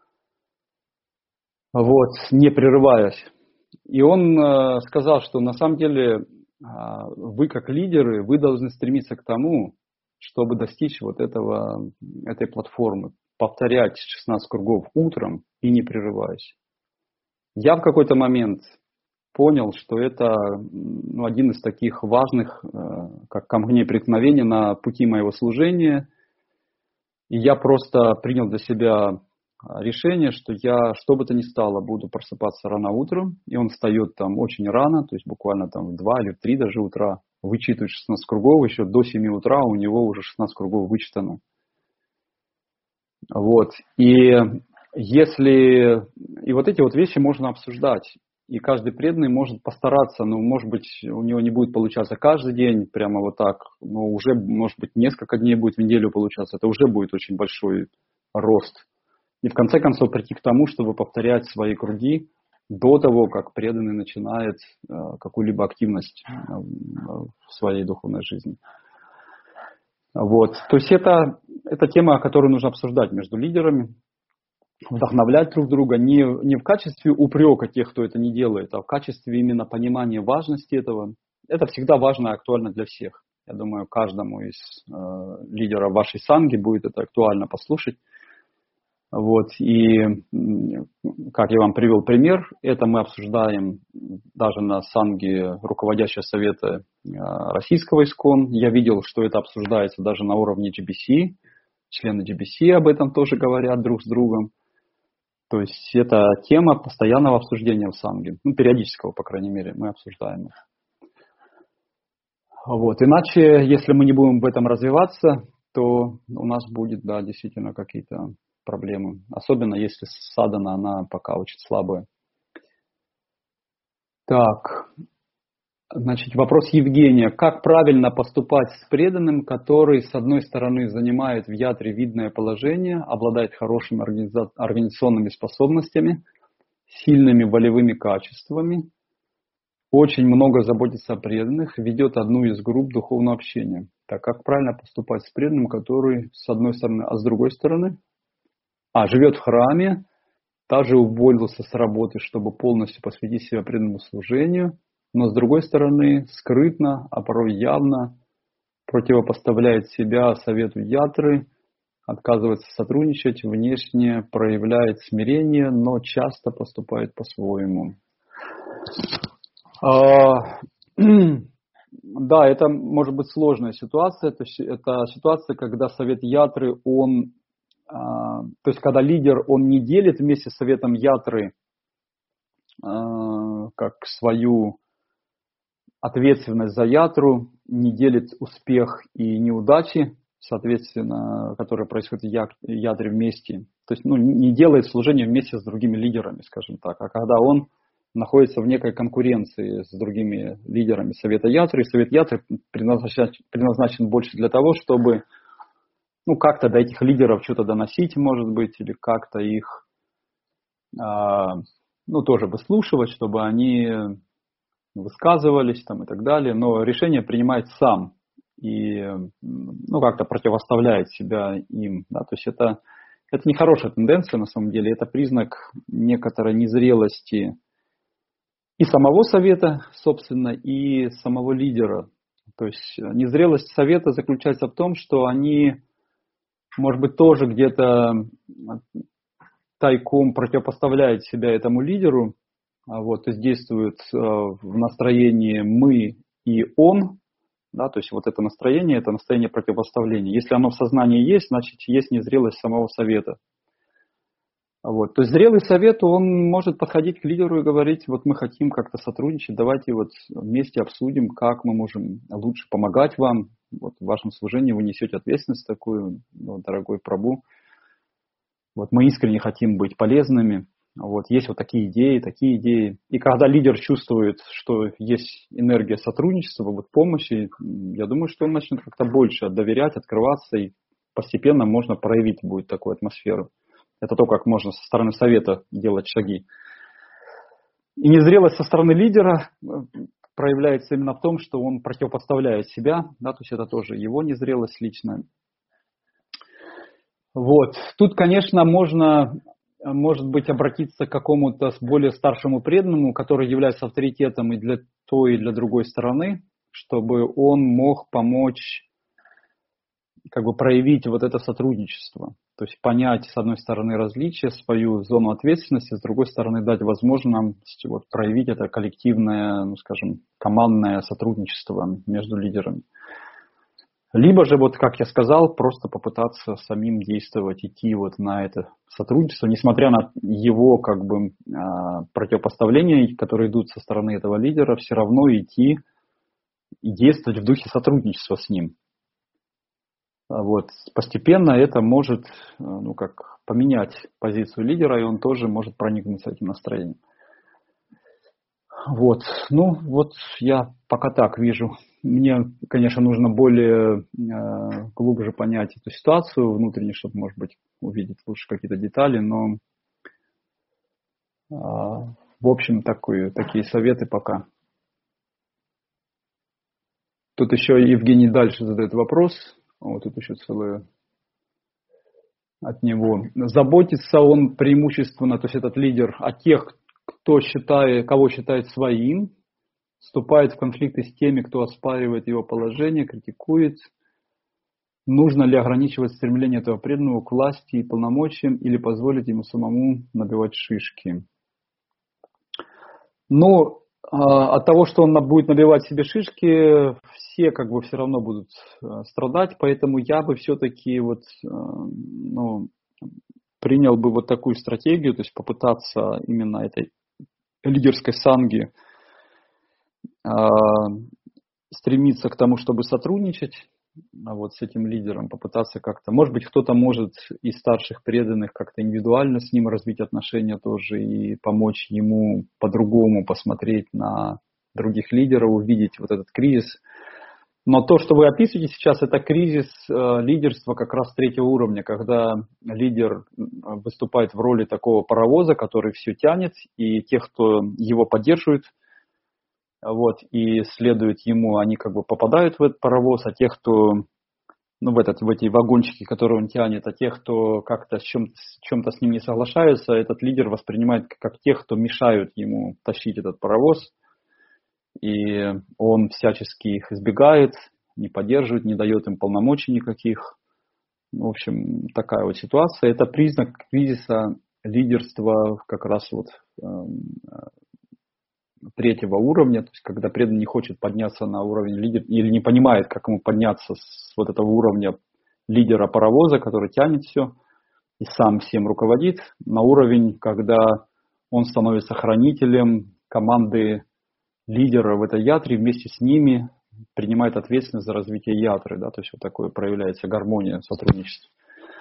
Speaker 1: Вот, не прерываясь. И он э, сказал, что на самом деле э, вы как лидеры, вы должны стремиться к тому, чтобы достичь вот этого, этой платформы, повторять шестнадцать кругов утром и не прерываясь. Я в какой-то момент понял, что это ну, один из таких важных, э, как камней преткновения на пути моего служения. И я просто принял для себя решение, что я, что бы то ни стало, буду просыпаться рано утром, и он встает там очень рано, то есть буквально там в два или в три даже утра, вычитывает шестнадцать кругов, еще до семи утра у него уже шестнадцать кругов вычитано. Вот, и если, и вот эти вот вещи можно обсуждать, и каждый преданный может постараться, ну, может быть, у него не будет получаться каждый день, прямо вот так, но уже, может быть, несколько дней будет в неделю получаться, это уже будет очень большой рост. И в конце концов прийти к тому, чтобы повторять свои круги до того, как преданный начинает э, какую-либо активность э, в своей духовной жизни. Вот. То есть это, это тема, которую нужно обсуждать между лидерами, вдохновлять друг друга не, не в качестве упрека тех, кто это не делает, а в качестве именно понимания важности этого. Это всегда важно и актуально для всех. Я думаю, каждому из э, лидеров вашей санги будет это актуально послушать. Вот, и как я вам привел пример, это мы обсуждаем даже на санге руководящего совета российского ИСККОН. Я видел, что это обсуждается даже на уровне джи би си. Члены джи би си об этом тоже говорят друг с другом. То есть это тема постоянного обсуждения в санге. Ну, периодического, по крайней мере, мы обсуждаем. Вот. Иначе, если мы не будем в этом развиваться, то у нас будет, да, действительно какие-то проблемы. Особенно если садхана, она пока очень слабая. Так, значит, вопрос Евгения. Как правильно поступать с преданным, который, с одной стороны, занимает в ятре видное положение, обладает хорошими организа- организационными способностями, сильными волевыми качествами, очень много заботится о преданных, ведет одну из групп духовного общения? Так, как правильно поступать с преданным, который, с одной стороны, а с другой стороны? А, живет в храме, также уволился с работы, чтобы полностью посвятить себя преданному служению, но с другой стороны, скрытно, а порой явно противопоставляет себя совету ятры, отказывается сотрудничать, внешне проявляет смирение, но часто поступает по-своему. Да, это может быть сложная ситуация. Это, это ситуация, когда совет ятры, он то есть, когда лидер, он не делит вместе с советом ятры как свою ответственность за ятру, не делит успех и неудачи, соответственно, которые происходят в ятре вместе. То есть, ну, не делает служение вместе с другими лидерами, скажем так. А когда он находится в некой конкуренции с другими лидерами совета ятры, и совет ятры предназначен, предназначен больше для того, чтобы ну, как-то до этих лидеров что-то доносить, может быть, или как-то их, а, ну, тоже выслушивать, чтобы они высказывались там и так далее. Но решение принимает сам и, ну, как-то противоставляет себя им. Да? То есть это, это не хорошая тенденция на самом деле, это признак некоторой незрелости и самого совета, собственно, и самого лидера. То есть незрелость совета заключается в том, что они может быть, тоже где-то тайком противопоставляет себя этому лидеру, вот, то есть действует в настроении «мы» и «он», да, то есть вот это настроение, это настроение противопоставления. Если оно в сознании есть, значит, есть незрелость самого совета. Вот, то есть зрелый совет, он может подходить к лидеру и говорить, вот мы хотим как-то сотрудничать, давайте вот вместе обсудим, как мы можем лучше помогать вам. Вот в вашем служении вы несете ответственность такую, ну, дорогой Прабху. Вот мы искренне хотим быть полезными. Вот есть вот такие идеи, такие идеи. И когда лидер чувствует, что есть энергия сотрудничества, вот помощи, я думаю, что он начнет как-то больше доверять, открываться, и постепенно можно проявить будет такую атмосферу. Это то, как можно со стороны совета делать шаги. И незрелость со стороны лидера проявляется именно в том, что он противопоставляет себя, да, то есть это тоже его незрелость личная. Вот. Тут, конечно, можно, может быть, обратиться к какому-то более старшему преданному, который является авторитетом и для той, и для другой стороны, чтобы он мог помочь как бы проявить вот это сотрудничество. То есть понять, с одной стороны, различия, свою зону ответственности, с другой стороны, дать возможность вот, проявить это коллективное, ну, скажем, командное сотрудничество между лидерами. Либо же, вот как я сказал, просто попытаться самим действовать, идти вот на это сотрудничество, несмотря на его как бы противопоставления, которые идут со стороны этого лидера, все равно идти и действовать в духе сотрудничества с ним. Вот. Постепенно это может, ну, как, поменять позицию лидера, и он тоже может проникнуться этим настроением. Вот. Ну, вот я пока так вижу. Мне, конечно, нужно более э, глубже понять эту ситуацию внутренне, чтобы, может быть, увидеть лучше какие-то детали, но э, в общем, такое, такие советы пока. Тут еще Евгений дальше задает вопрос. Вот тут еще целое от него. Заботится он преимущественно, то есть этот лидер, о тех, кто считает, кого считает своим, вступает в конфликты с теми, кто оспаривает его положение, критикует. Нужно ли ограничивать стремление этого преданного к власти и полномочиям или позволить ему самому набивать шишки? Но от того, что он будет набивать себе шишки, все как бы все равно будут страдать, поэтому я бы все-таки вот, ну, принял бы вот такую стратегию, то есть попытаться именно этой лидерской санги стремиться к тому, чтобы сотрудничать вот с этим лидером, попытаться как-то, может быть, кто-то может из старших преданных как-то индивидуально с ним развить отношения тоже и помочь ему по-другому посмотреть на других лидеров, увидеть вот этот кризис. Но то, что вы описываете сейчас, это кризис э, лидерства как раз третьего уровня, когда лидер выступает в роли такого паровоза, который все тянет, и тех, кто его поддерживает, вот, и следует ему, они как бы попадают в этот паровоз, а тех, кто, ну, в, этот, в эти вагончики, которые он тянет, а тех, кто как-то с чем-то, с чем-то с ним не соглашаются, этот лидер воспринимает как тех, кто мешают ему тащить этот паровоз, и он всячески их избегает, не поддерживает, не дает им полномочий никаких. В общем, такая вот ситуация. Это признак кризиса лидерства как раз вот третьего уровня, то есть когда преданный не хочет подняться на уровень лидера или не понимает, как ему подняться с вот этого уровня лидера паровоза, который тянет все и сам всем руководит, на уровень, когда он становится хранителем команды лидера в этой ятре, вместе с ними принимает ответственность за развитие ятры, да, то есть вот такое проявляется гармония, сотрудничество.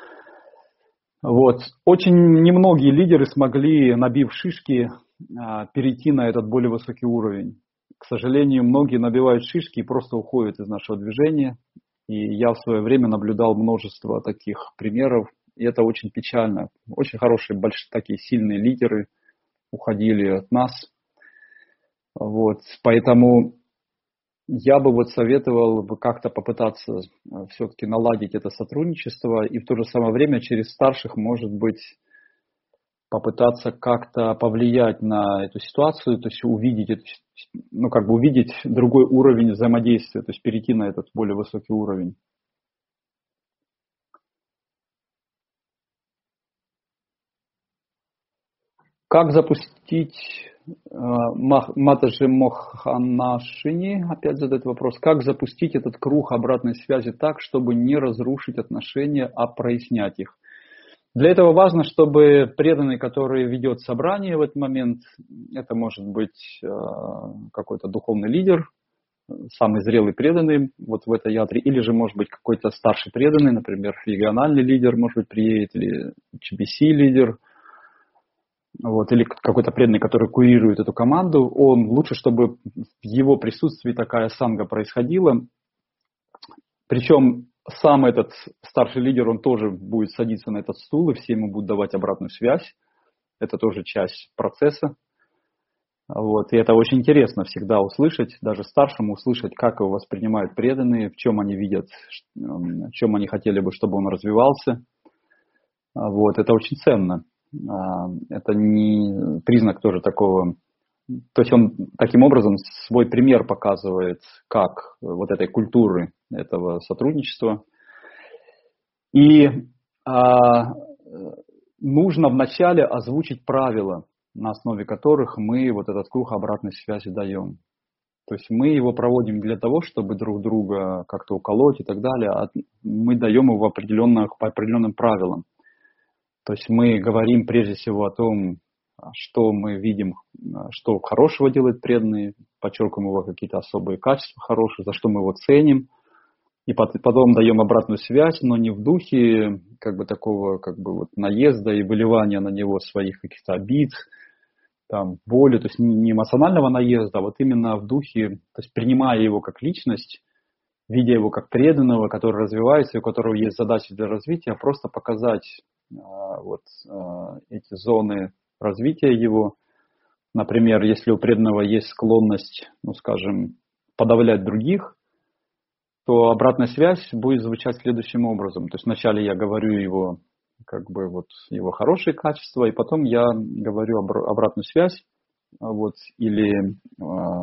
Speaker 1: Вот. Очень немногие лидеры смогли, набив шишки, перейти на этот более высокий уровень. К сожалению, многие набивают шишки и просто уходят из нашего движения. И я в свое время наблюдал множество таких примеров, и это очень печально. Очень хорошие, большие, такие сильные лидеры уходили от нас. Вот. Поэтому я бы вот советовал бы как-то попытаться все-таки наладить это сотрудничество и в то же самое время через старших, может быть, попытаться как-то повлиять на эту ситуацию, то есть увидеть, ну, как бы увидеть другой уровень взаимодействия, то есть перейти на этот более высокий уровень. Как запустить Матаджи Моханашини опять задает вопрос, как запустить этот круг обратной связи так, чтобы не разрушить отношения, а прояснять их? Для этого важно, чтобы преданный, который ведет собрание в этот момент, это может быть какой-то духовный лидер, самый зрелый преданный вот в этой ятре, или же может быть какой-то старший преданный, например, региональный лидер, может быть, приедет, или чи би си лидер, вот, или какой-то преданный, который курирует эту команду, он лучше, чтобы в его присутствии такая санга происходила. Причем сам этот старший лидер, он тоже будет садиться на этот стул, и все ему будут давать обратную связь. Это тоже часть процесса. Вот, и это очень интересно всегда услышать, даже старшему услышать, как его воспринимают преданные, в чем они видят, в чем они хотели бы, чтобы он развивался. Вот, это очень ценно. Это не признак тоже такого, то есть он таким образом свой пример показывает, как вот этой культуры этого сотрудничества. И а, нужно вначале озвучить правила, на основе которых мы вот этот круг обратной связи даем. То есть мы его проводим для того, чтобы друг друга как-то уколоть и так далее, а мы даем его определенных, по определенным правилам. То есть мы говорим прежде всего о том, что мы видим, что хорошего делает преданный, подчеркиваем его какие-то особые качества хорошие, за что мы его ценим, и потом даем обратную связь, но не в духе как бы такого как бы вот наезда и выливания на него своих каких-то обид, там, боли, то есть не эмоционального наезда, а вот именно в духе, то есть принимая его как личность, видя его как преданного, который развивается, у которого есть задачи для развития, просто показать вот эти зоны развития его. Например, если у преданного есть склонность, ну, скажем, подавлять других, то обратная связь будет звучать следующим образом. То есть вначале я говорю его, как бы вот его хорошие качества, и потом я говорю обратную связь, вот, или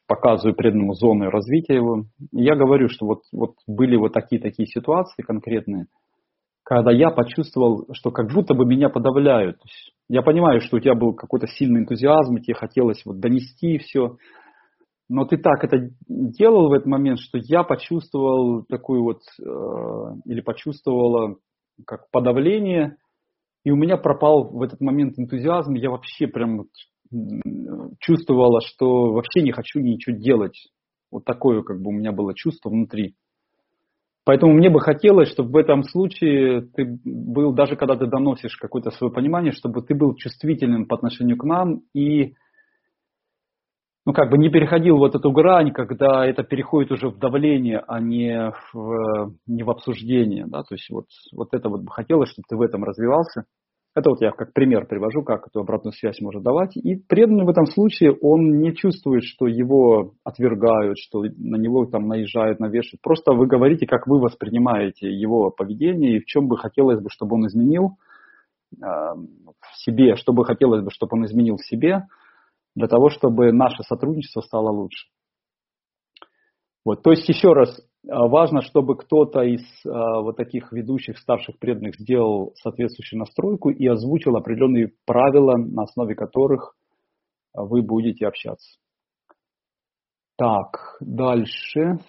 Speaker 1: показываю преданному зоны развития его. И я говорю, что вот, вот были вот такие-такие ситуации конкретные, когда я почувствовал, что как будто бы меня подавляют. То есть я понимаю, что у тебя был какой-то сильный энтузиазм, и тебе хотелось вот донести все, но ты так это делал в этот момент, что я почувствовал такую вот, э, или почувствовала как подавление, и у меня пропал в этот момент энтузиазм, я вообще прям чувствовала, что вообще не хочу ничего делать. Вот такое как бы у меня было чувство внутри. Поэтому мне бы хотелось, чтобы в этом случае ты был, даже когда ты доносишь какое-то свое понимание, чтобы ты был чувствительным по отношению к нам и, ну, как бы не переходил вот эту грань, когда это переходит уже в давление, а не в, не в обсуждение. Да? То есть вот, вот это вот бы хотелось, чтобы ты в этом развивался. Это вот я как пример привожу, как эту обратную связь может давать. И преданный в этом случае, он не чувствует, что его отвергают, что на него там наезжают, навешивают. Просто вы говорите, как вы воспринимаете его поведение и в чем бы хотелось бы, чтобы он изменил э, в себе, что бы хотелось бы, чтобы он изменил в себе, для того, чтобы наше сотрудничество стало лучше. Вот, то есть еще раз, важно, чтобы кто-то из а, вот таких ведущих старших преданных сделал соответствующую настройку и озвучил определенные правила, на основе которых вы будете общаться. Так, дальше.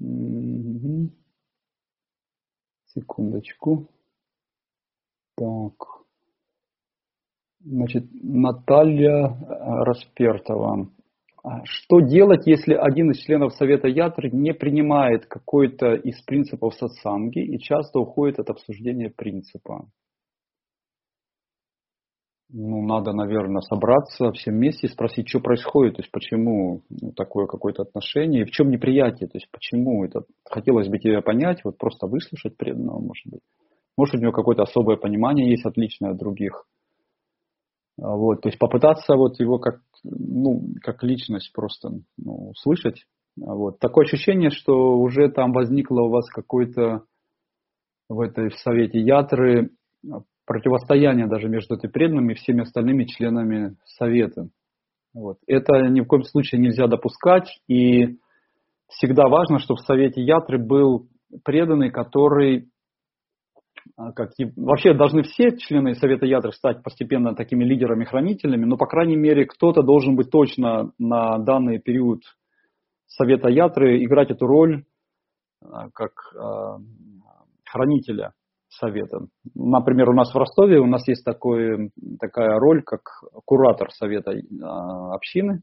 Speaker 1: Секундочку. Так. Значит, Наталья Распертова. Что делать, если один из членов Совета Ятры не принимает какой-то из принципов сатсанги и часто уходит от обсуждения принципа? Ну, надо, наверное, собраться всем вместе и спросить, что происходит, то есть почему ну, такое какое-то отношение, и в чем неприятие, то есть почему это. Хотелось бы тебя понять, вот просто выслушать преданного, может быть. Может, у него какое-то особое понимание есть, отличное от других. Вот, то есть попытаться вот его как, ну, как личность просто ну, услышать. Вот. Такое ощущение, что уже там возникло у вас какое-то в этой в совете ятры противостояние даже между этой преданными и всеми остальными членами совета. Вот. Это ни в коем случае нельзя допускать. И всегда важно, чтобы в совете ятры был преданный, который... Как и, вообще должны все члены Совета Ятры стать постепенно такими лидерами-хранителями, но, по крайней мере, кто-то должен быть точно на данный период Совета Ятры играть эту роль как э, хранителя Совета. Например, у нас в Ростове у нас есть такой, такая роль, как куратор Совета э, общины.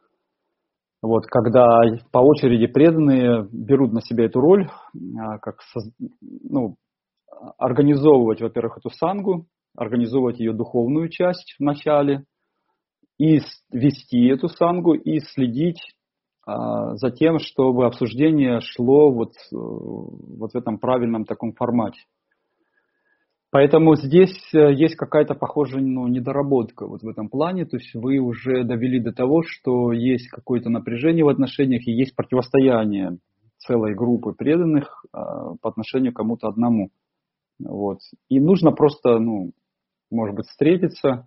Speaker 1: Вот, когда по очереди преданные берут на себя эту роль, э, как ну, организовывать, во-первых, эту сангу, организовывать ее духовную часть в начале, и вести эту сангу, и следить а, за тем, чтобы обсуждение шло вот, вот в этом правильном таком формате. Поэтому здесь есть какая-то, похожая ну, недоработка вот в этом плане, то есть вы уже довели до того, что есть какое-то напряжение в отношениях и есть противостояние целой группы преданных а, по отношению к кому-то одному. Вот. И нужно просто, ну, может быть, встретиться,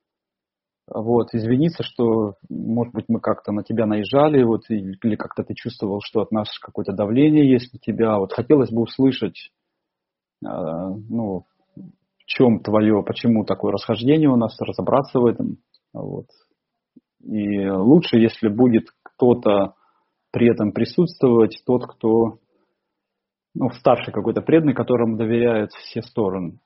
Speaker 1: вот, извиниться, что, может быть, мы как-то на тебя наезжали, вот, или как-то ты чувствовал, что от нас какое-то давление есть на тебя. Вот хотелось бы услышать, э, ну, в чем твое, почему такое расхождение у нас, разобраться в этом. Вот. И лучше, если будет кто-то при этом присутствовать, тот, кто... ну, старший какой-то преданный, которому доверяют все стороны.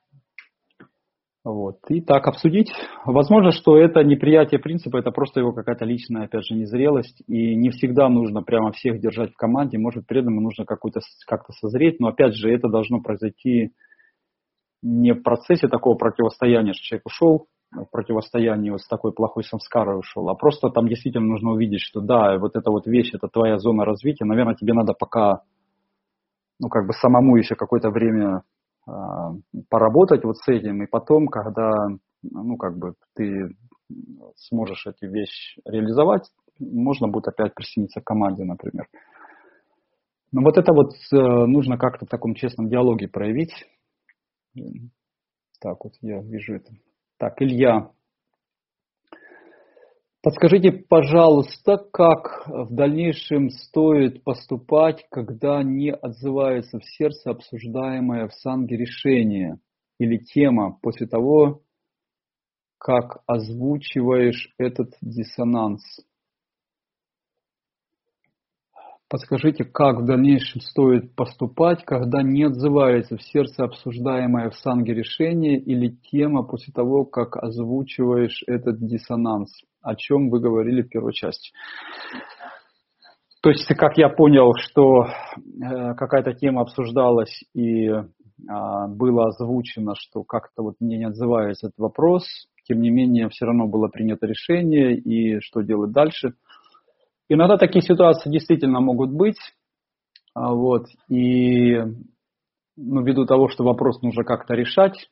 Speaker 1: Вот. И так обсудить. Возможно, что это неприятие принципа, это просто его какая-то личная, опять же, незрелость. И не всегда нужно прямо всех держать в команде. Может, преданному нужно какой-то, как-то созреть. Но, опять же, это должно произойти не в процессе такого противостояния, что человек ушел, в противостоянии вот с такой плохой самскарой ушел, а просто там действительно нужно увидеть, что да, вот эта вот вещь, это твоя зона развития. Наверное, тебе надо пока... ну, как бы самому еще какое-то время э, поработать вот с этим, и потом, когда, ну, как бы ты сможешь эти вещи реализовать, можно будет опять присоединиться к команде, например. Но вот это вот э, нужно как-то в таком честном диалоге проявить. Так, вот я вижу это. Так, Илья. Подскажите, пожалуйста, как в дальнейшем стоит поступать, когда не отзывается в сердце обсуждаемое в санге решение или тема после того, как озвучиваешь этот диссонанс? Подскажите, как в дальнейшем стоит поступать, когда не отзывается в сердце обсуждаемое в санге решение или тема после того, как озвучиваешь этот диссонанс, о чем вы говорили в первой части? То есть, как я понял, что э, какая-то тема обсуждалась и э, было озвучено, что как-то вот мне не отзывается этот вопрос, тем не менее все равно было принято решение, и что делать дальше? Иногда такие ситуации действительно могут быть, вот, и ну, ввиду того, что вопрос нужно как-то решать,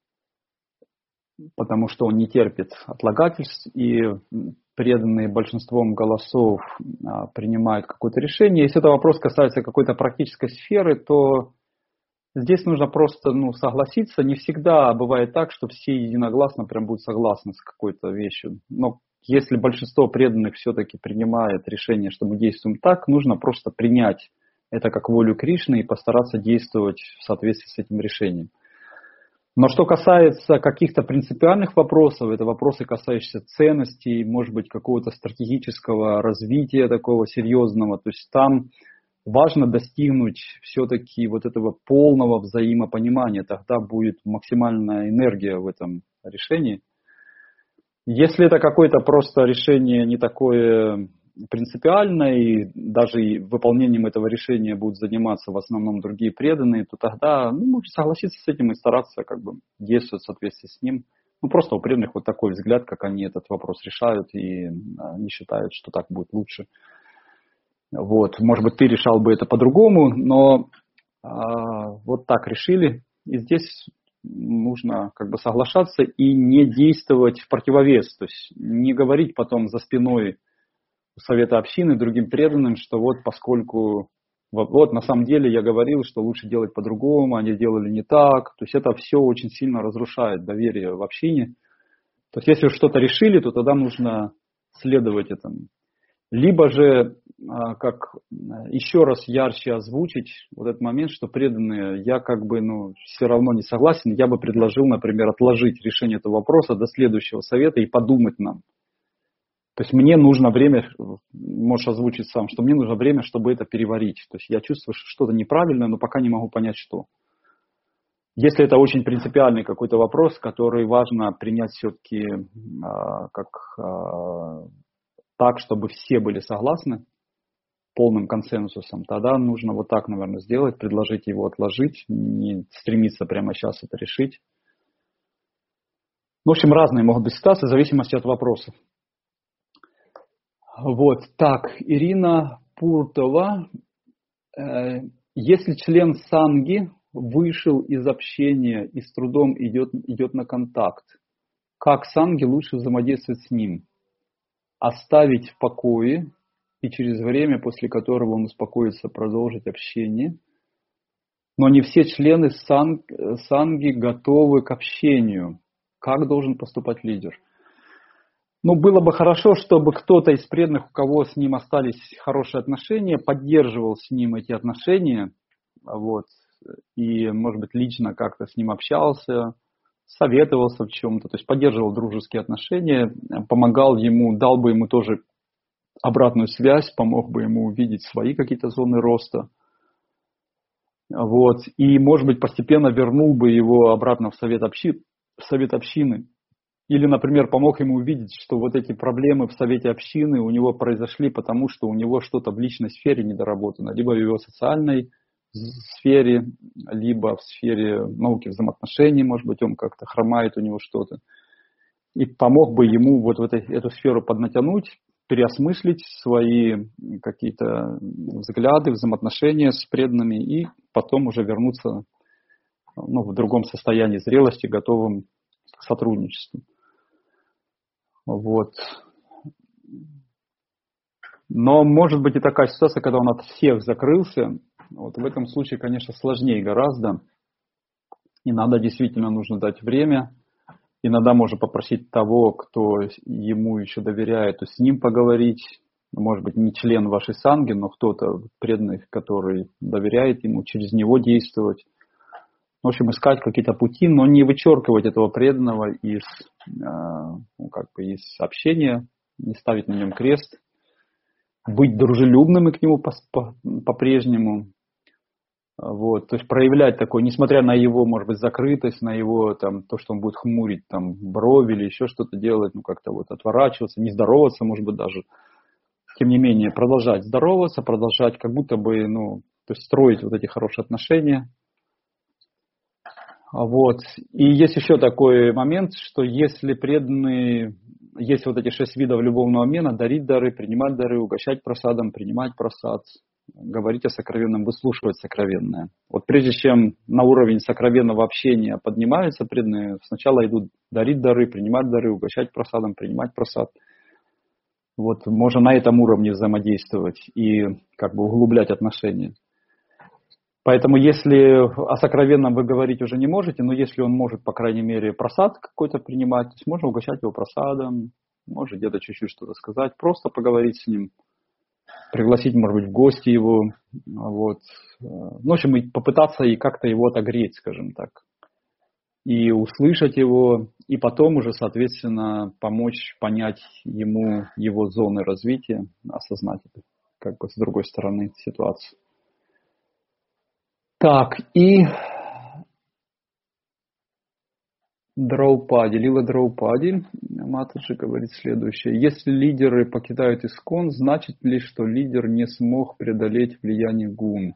Speaker 1: потому что он не терпит отлагательств, и преданные большинством голосов принимают какое-то решение. Если это вопрос касается какой-то практической сферы, то здесь нужно просто ну, согласиться. Не всегда бывает так, что все единогласно прям будут согласны с какой-то вещью. Но если большинство преданных все-таки принимает решение, что мы действуем так, нужно просто принять это как волю Кришны и постараться действовать в соответствии с этим решением. Но что касается каких-то принципиальных вопросов, это вопросы, касающиеся ценностей, может быть, какого-то стратегического развития такого серьезного, то есть там важно достигнуть все-таки вот этого полного взаимопонимания, тогда будет максимальная энергия в этом решении. Если это какое-то просто решение не такое принципиальное, и даже выполнением этого решения будут заниматься в основном другие преданные, то тогда ну, можно согласиться с этим и стараться как бы действовать в соответствии с ним. Ну, просто у преданных вот такой взгляд, как они этот вопрос решают, и они считают, что так будет лучше. Вот. Может быть, ты решал бы это по-другому, но а, вот так решили, и здесь нужно как бы соглашаться и не действовать в противовес, то есть не говорить потом за спиной совета общины другим преданным, что вот поскольку вот, вот на самом деле я говорил, что лучше делать по-другому, они делали не так, то есть это все очень сильно разрушает доверие в общине. То есть если что-то решили, то тогда нужно следовать этому. Либо же, как еще раз ярче озвучить вот этот момент, что преданные, я как бы ну, все равно не согласен, я бы предложил, например, отложить решение этого вопроса до следующего совета и подумать нам. То есть мне нужно время, можешь озвучить сам, что мне нужно время, чтобы это переварить. То есть я чувствую, что что-то неправильное, но пока не могу понять, что. Если это очень принципиальный какой-то вопрос, который важно принять все-таки а, как... А, так, чтобы все были согласны полным консенсусом, тогда нужно вот так, наверное, сделать, предложить его отложить, не стремиться прямо сейчас это решить. В общем, разные могут быть ситуации в зависимости от вопросов. Вот, так, Ирина Пуртова. Если член санги вышел из общения и с трудом идет, идет на контакт, как санги лучше взаимодействовать с ним? Оставить в покое и через время, после которого он успокоится, продолжить общение. Но не все члены санг, санги готовы к общению. Как должен поступать лидер? Ну, было бы хорошо, чтобы кто-то из преданных, у кого с ним остались хорошие отношения, поддерживал с ним эти отношения, вот, и, может быть, лично как-то с ним общался, советовался в чем-то, то есть поддерживал дружеские отношения, помогал ему, дал бы ему тоже обратную связь, помог бы ему увидеть свои какие-то зоны роста. Вот. И, может быть, постепенно вернул бы его обратно в совет, общи... в совет общины. Или, например, помог ему увидеть, что вот эти проблемы в совете общины у него произошли, потому что у него что-то в личной сфере недоработано, либо в его социальной сфере, либо в сфере науки взаимоотношений, может быть, он как-то хромает, у него что-то. И помог бы ему вот в этой, эту сферу поднатянуть, переосмыслить свои какие-то взгляды, взаимоотношения с преданными и потом уже вернуться ну, в другом состоянии зрелости, готовым к сотрудничеству. Вот. Но может быть и такая ситуация, когда он от всех закрылся. Вот в этом случае, конечно, сложнее гораздо. И надо действительно нужно дать время, Иногда можно попросить того, кто ему еще доверяет, то с ним поговорить. Может быть, не член вашей санги, но кто-то преданный, который доверяет ему, через него действовать. В общем, искать какие-то пути, но не вычеркивать этого преданного из, ну, как бы из общения, не ставить на нем крест, быть дружелюбным к нему по-прежнему. Вот, то есть проявлять такое, несмотря на его, может быть, закрытость, на его там, то, что он будет хмурить там, брови или еще что-то делать, ну как-то вот отворачиваться, не здороваться, может быть, даже. Тем не менее, продолжать здороваться, продолжать как будто бы, ну, то есть строить вот эти хорошие отношения. Вот. И есть еще такой момент, что если преданные, есть вот эти шесть видов любовного обмена, дарить дары, принимать дары, угощать просадом, принимать просад, говорить о сокровенном, выслушивать сокровенное. Вот прежде чем на уровень сокровенного общения поднимаются преданные, сначала идут дарить дары, принимать дары, угощать просадом, принимать просад. Вот можно на этом уровне взаимодействовать и как бы углублять отношения. Поэтому если о сокровенном вы говорить уже не можете, но если он может, по крайней мере, просад какой-то принимать, то есть можно угощать его просадом, может где-то чуть-чуть что-то сказать, просто поговорить с ним, пригласить, может быть, в гости его, вот. Ну, в общем, и попытаться и как-то его отогреть, скажем так, и услышать его, и потом уже, соответственно, помочь понять ему его зоны развития, осознать это, как бы с другой стороны ситуацию. Так, и Драупади, Лила Драупади, Матаджи говорит следующее. Если лидеры покидают Искон, значит ли, что лидер не смог преодолеть влияние гун?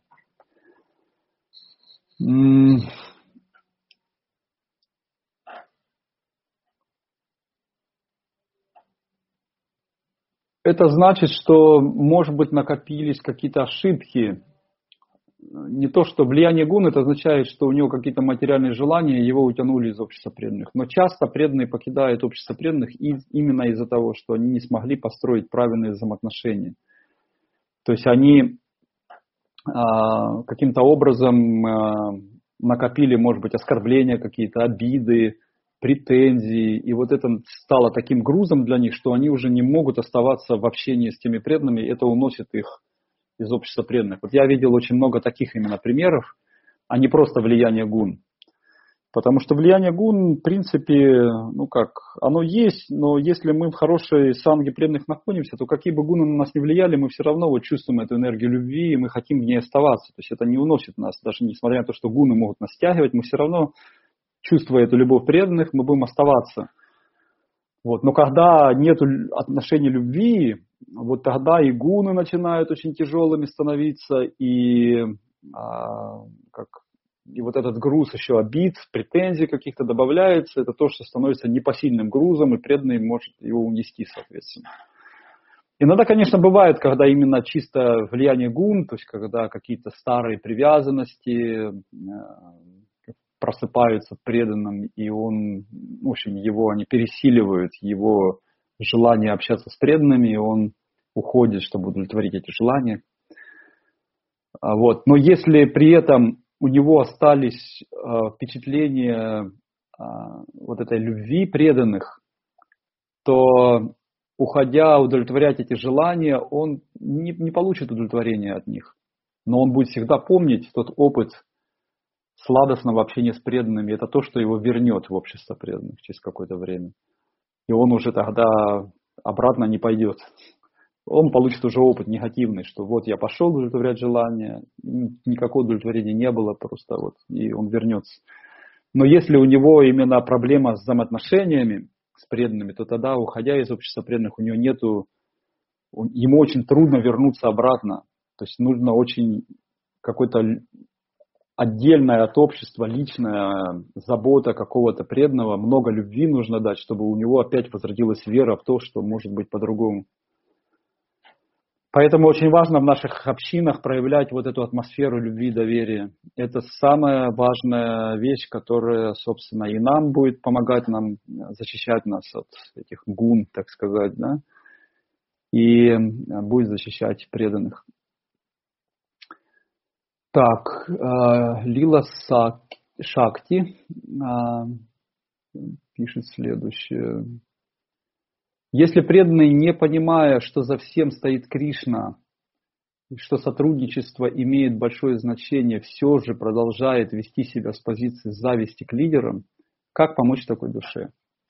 Speaker 1: Это значит, что, может быть, накопились какие-то ошибки. Не то, что влияние гун, это означает, что у него какие-то материальные желания, его утянули из общества преданных. Но часто преданные покидают общество преданных именно из-за того, что они не смогли построить правильные взаимоотношения. То есть они а, каким-то образом а, накопили, может быть, оскорбления какие-то, обиды, претензии. И вот это стало таким грузом для них, что они уже не могут оставаться в общении с теми преданными, и это уносит их из общества преданных. Вот я видел очень много таких именно примеров, а не просто влияние гун. Потому что влияние гун, в принципе, ну как, оно есть, но если мы в хорошей санге преданных находимся, то какие бы гуны на нас не влияли, мы все равно вот чувствуем эту энергию любви, и мы хотим в ней оставаться. То есть это не уносит нас, даже несмотря на то, что гуны могут нас стягивать, мы все равно, чувствуя эту любовь преданных, мы будем оставаться. Вот. Но когда нет отношений любви, вот тогда и гуны начинают очень тяжелыми становиться, и, а, как, и вот этот груз еще обид, претензий каких-то добавляется, это то, что становится непосильным грузом, и преданный может его унести, соответственно. Иногда, конечно, бывает, когда именно чисто влияние гун, то есть когда какие-то старые привязанности просыпаются в преданном, и он, в общем, его они пересиливают, его желание общаться с преданными, и он уходит, чтобы удовлетворить эти желания. Вот. Но если при этом у него остались впечатления вот этой любви преданных, то, уходя удовлетворять эти желания, он не, не получит удовлетворения от них. Но он будет всегда помнить тот опыт сладостного общения с преданными. Это то, что его вернет в общество преданных через какое-то время. И он уже тогда обратно не пойдет. Он получит уже опыт негативный, что вот я пошел удовлетворять желания, никакого удовлетворения не было, просто вот, и он вернется. Но если у него именно проблема с взаимоотношениями с преданными, то тогда, уходя из общества преданных, у него нету, ему очень трудно вернуться обратно. То есть нужно очень какой-то отдельное от общества, личная забота какого-то преданного, много любви нужно дать, чтобы у него опять возродилась вера в то, что может быть по-другому. Поэтому очень важно в наших общинах проявлять вот эту атмосферу любви и доверия. Это самая важная вещь, которая, собственно, и нам будет помогать нам защищать нас от этих гун, так сказать, да, и будет защищать преданных. Так, Лила Шакти пишет следующее. Если преданный, не понимая, что за всем стоит Кришна, и что сотрудничество имеет большое значение, все же продолжает вести себя с позиции зависти к лидерам, как помочь такой душе?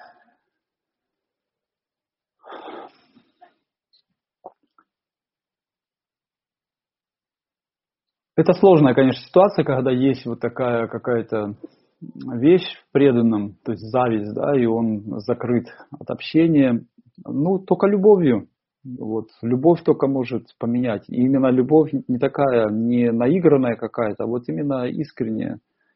Speaker 1: Это сложная, конечно, ситуация, когда есть вот такая какая-то вещь в преданном, то есть зависть, да, и он закрыт от общения. Ну, только любовью. Вот. Любовь только может поменять. И именно любовь не такая, не наигранная какая-то, а вот именно искренняя.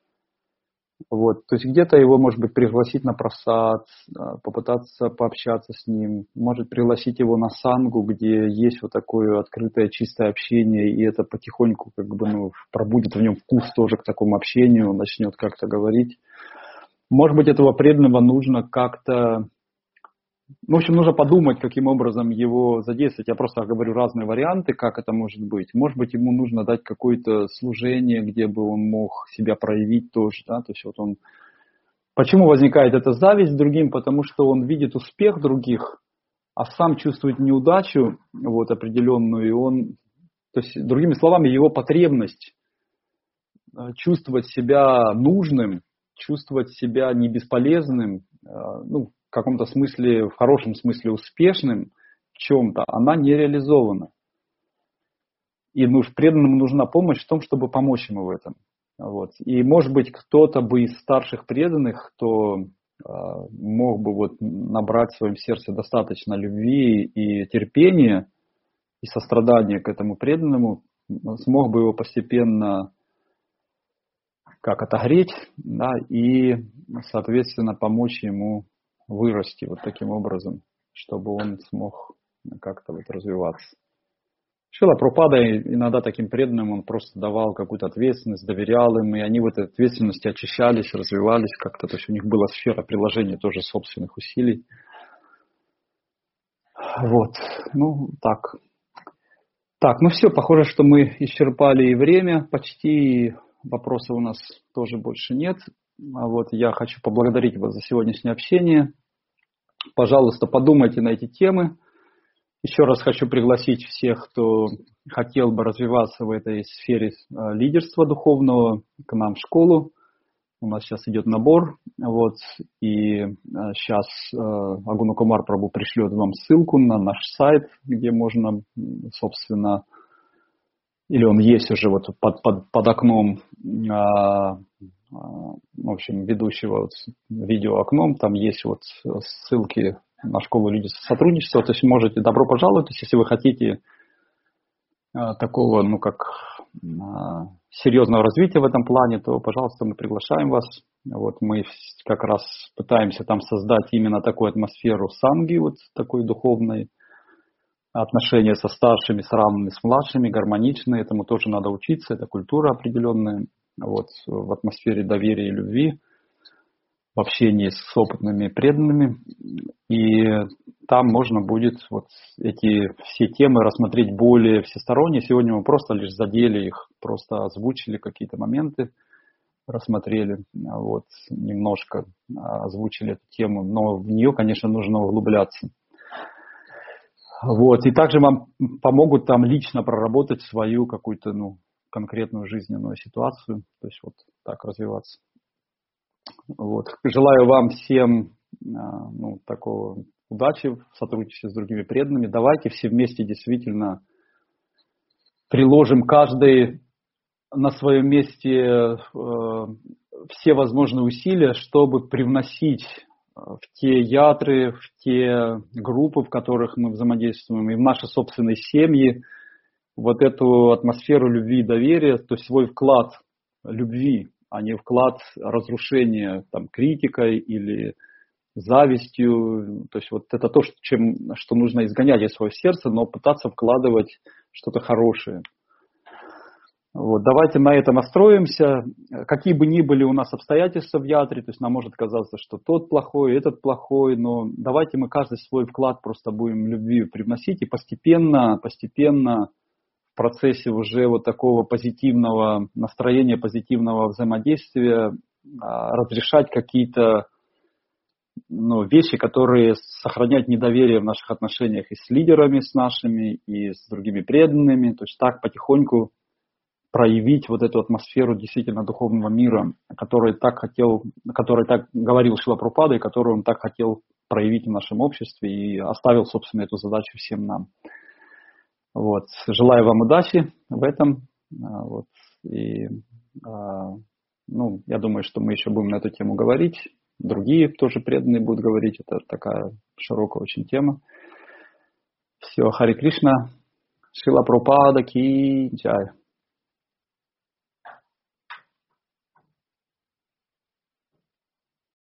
Speaker 1: Вот. То есть где-то его, может быть, пригласить на просад, попытаться пообщаться с ним, может пригласить его на сангу, где есть вот такое открытое, чистое общение, и это потихоньку как бы, ну, пробудет в нем вкус тоже к такому общению, он начнет как-то говорить. Может быть, этого преданного нужно как-то... Ну, в общем, нужно подумать, каким образом его задействовать. Я просто говорю разные варианты, как это может быть. Может быть, ему нужно дать какое-то служение, где бы он мог себя проявить тоже. Да? То есть вот он... Почему возникает эта зависть другим? Потому что он видит успех других, а сам чувствует неудачу вот, определенную. И он... То есть, другими словами, его потребность чувствовать себя нужным, чувствовать себя не бесполезным, ну, в каком-то смысле, в хорошем смысле успешным в чем-то, она не реализована. И ну, преданному нужна помощь в том, чтобы помочь ему в этом. Вот. И может быть кто-то бы из старших преданных, кто э, мог бы вот набрать в своем сердце достаточно любви и терпения и сострадания к этому преданному, смог бы его постепенно как отогреть, да, и, соответственно, помочь ему вырасти вот таким образом, чтобы он смог как-то вот развиваться. Шрила Прабхупада иногда таким преданным он просто давал какую-то ответственность, доверял им, и они в этой ответственности очищались, развивались как-то, то есть у них была сфера приложения тоже собственных усилий. Вот, ну так. Так, ну все, похоже, что мы исчерпали и время почти, и вопросов у нас тоже больше нет. Вот, я хочу поблагодарить вас за сегодняшнее общение. Пожалуйста, подумайте на эти темы. Еще раз хочу пригласить всех, кто хотел бы развиваться в этой сфере лидерства духовного, к нам в школу. У нас сейчас идет набор. Вот, и сейчас Агуна Кумар Прабху пришлет вам ссылку на наш сайт, где можно, собственно, или он есть уже вот под, под, под окном, а, а, в общем, ведущего вот видеоокном, там есть вот ссылки на школу лидерства сотрудничества, то есть можете, добро пожаловать, то есть если вы хотите а, такого, ну как, а, серьезного развития в этом плане, то, пожалуйста, мы приглашаем вас. Вот мы как раз пытаемся там создать именно такую атмосферу санги, вот такой духовной, отношения со старшими, с равными, с младшими, гармоничные, этому тоже надо учиться, это культура определенная, вот, в атмосфере доверия и любви, в общении с опытными преданными, и там можно будет вот эти все темы рассмотреть более всесторонне. Сегодня мы просто лишь задели их, просто озвучили какие-то моменты, рассмотрели, вот, немножко озвучили эту тему, но в нее, конечно, нужно углубляться. Вот. И также вам помогут там лично проработать свою какую-то, ну, конкретную жизненную ситуацию, то есть вот так развиваться. Вот. Желаю вам всем, ну, такого удачи в сотрудничестве с другими преданными. Давайте все вместе действительно приложим каждый на своем месте э, все возможные усилия, чтобы привносить в те ятры, в те группы, в которых мы взаимодействуем, и в наши собственные семьи, вот эту атмосферу любви и доверия, то есть свой вклад любви, а не вклад разрушения там, критикой или завистью. То есть вот это то, чем, что нужно изгонять из своего сердца, но пытаться вкладывать что-то хорошее. Вот, давайте на это настроимся. Какие бы ни были у нас обстоятельства в ятре, то есть нам может казаться, что тот плохой, этот плохой, но давайте мы каждый свой вклад просто будем любви привносить и постепенно, постепенно в процессе уже вот такого позитивного настроения, позитивного взаимодействия разрешать какие-то ну, вещи, которые сохраняют недоверие в наших отношениях и с лидерами, с нашими, и с другими преданными. То есть так потихоньку проявить вот эту атмосферу действительно духовного мира, который так хотел, который так говорил Шрила Прабхупада, и которую он так хотел проявить в нашем обществе, и оставил, собственно, эту задачу всем нам. Вот. Желаю вам удачи в этом. Вот. И, ну, я думаю, что мы еще будем на эту тему говорить. Другие тоже преданные будут говорить. Это такая широкая очень тема. Все, Харе Кришна. Шрила Прабхупада ки джай.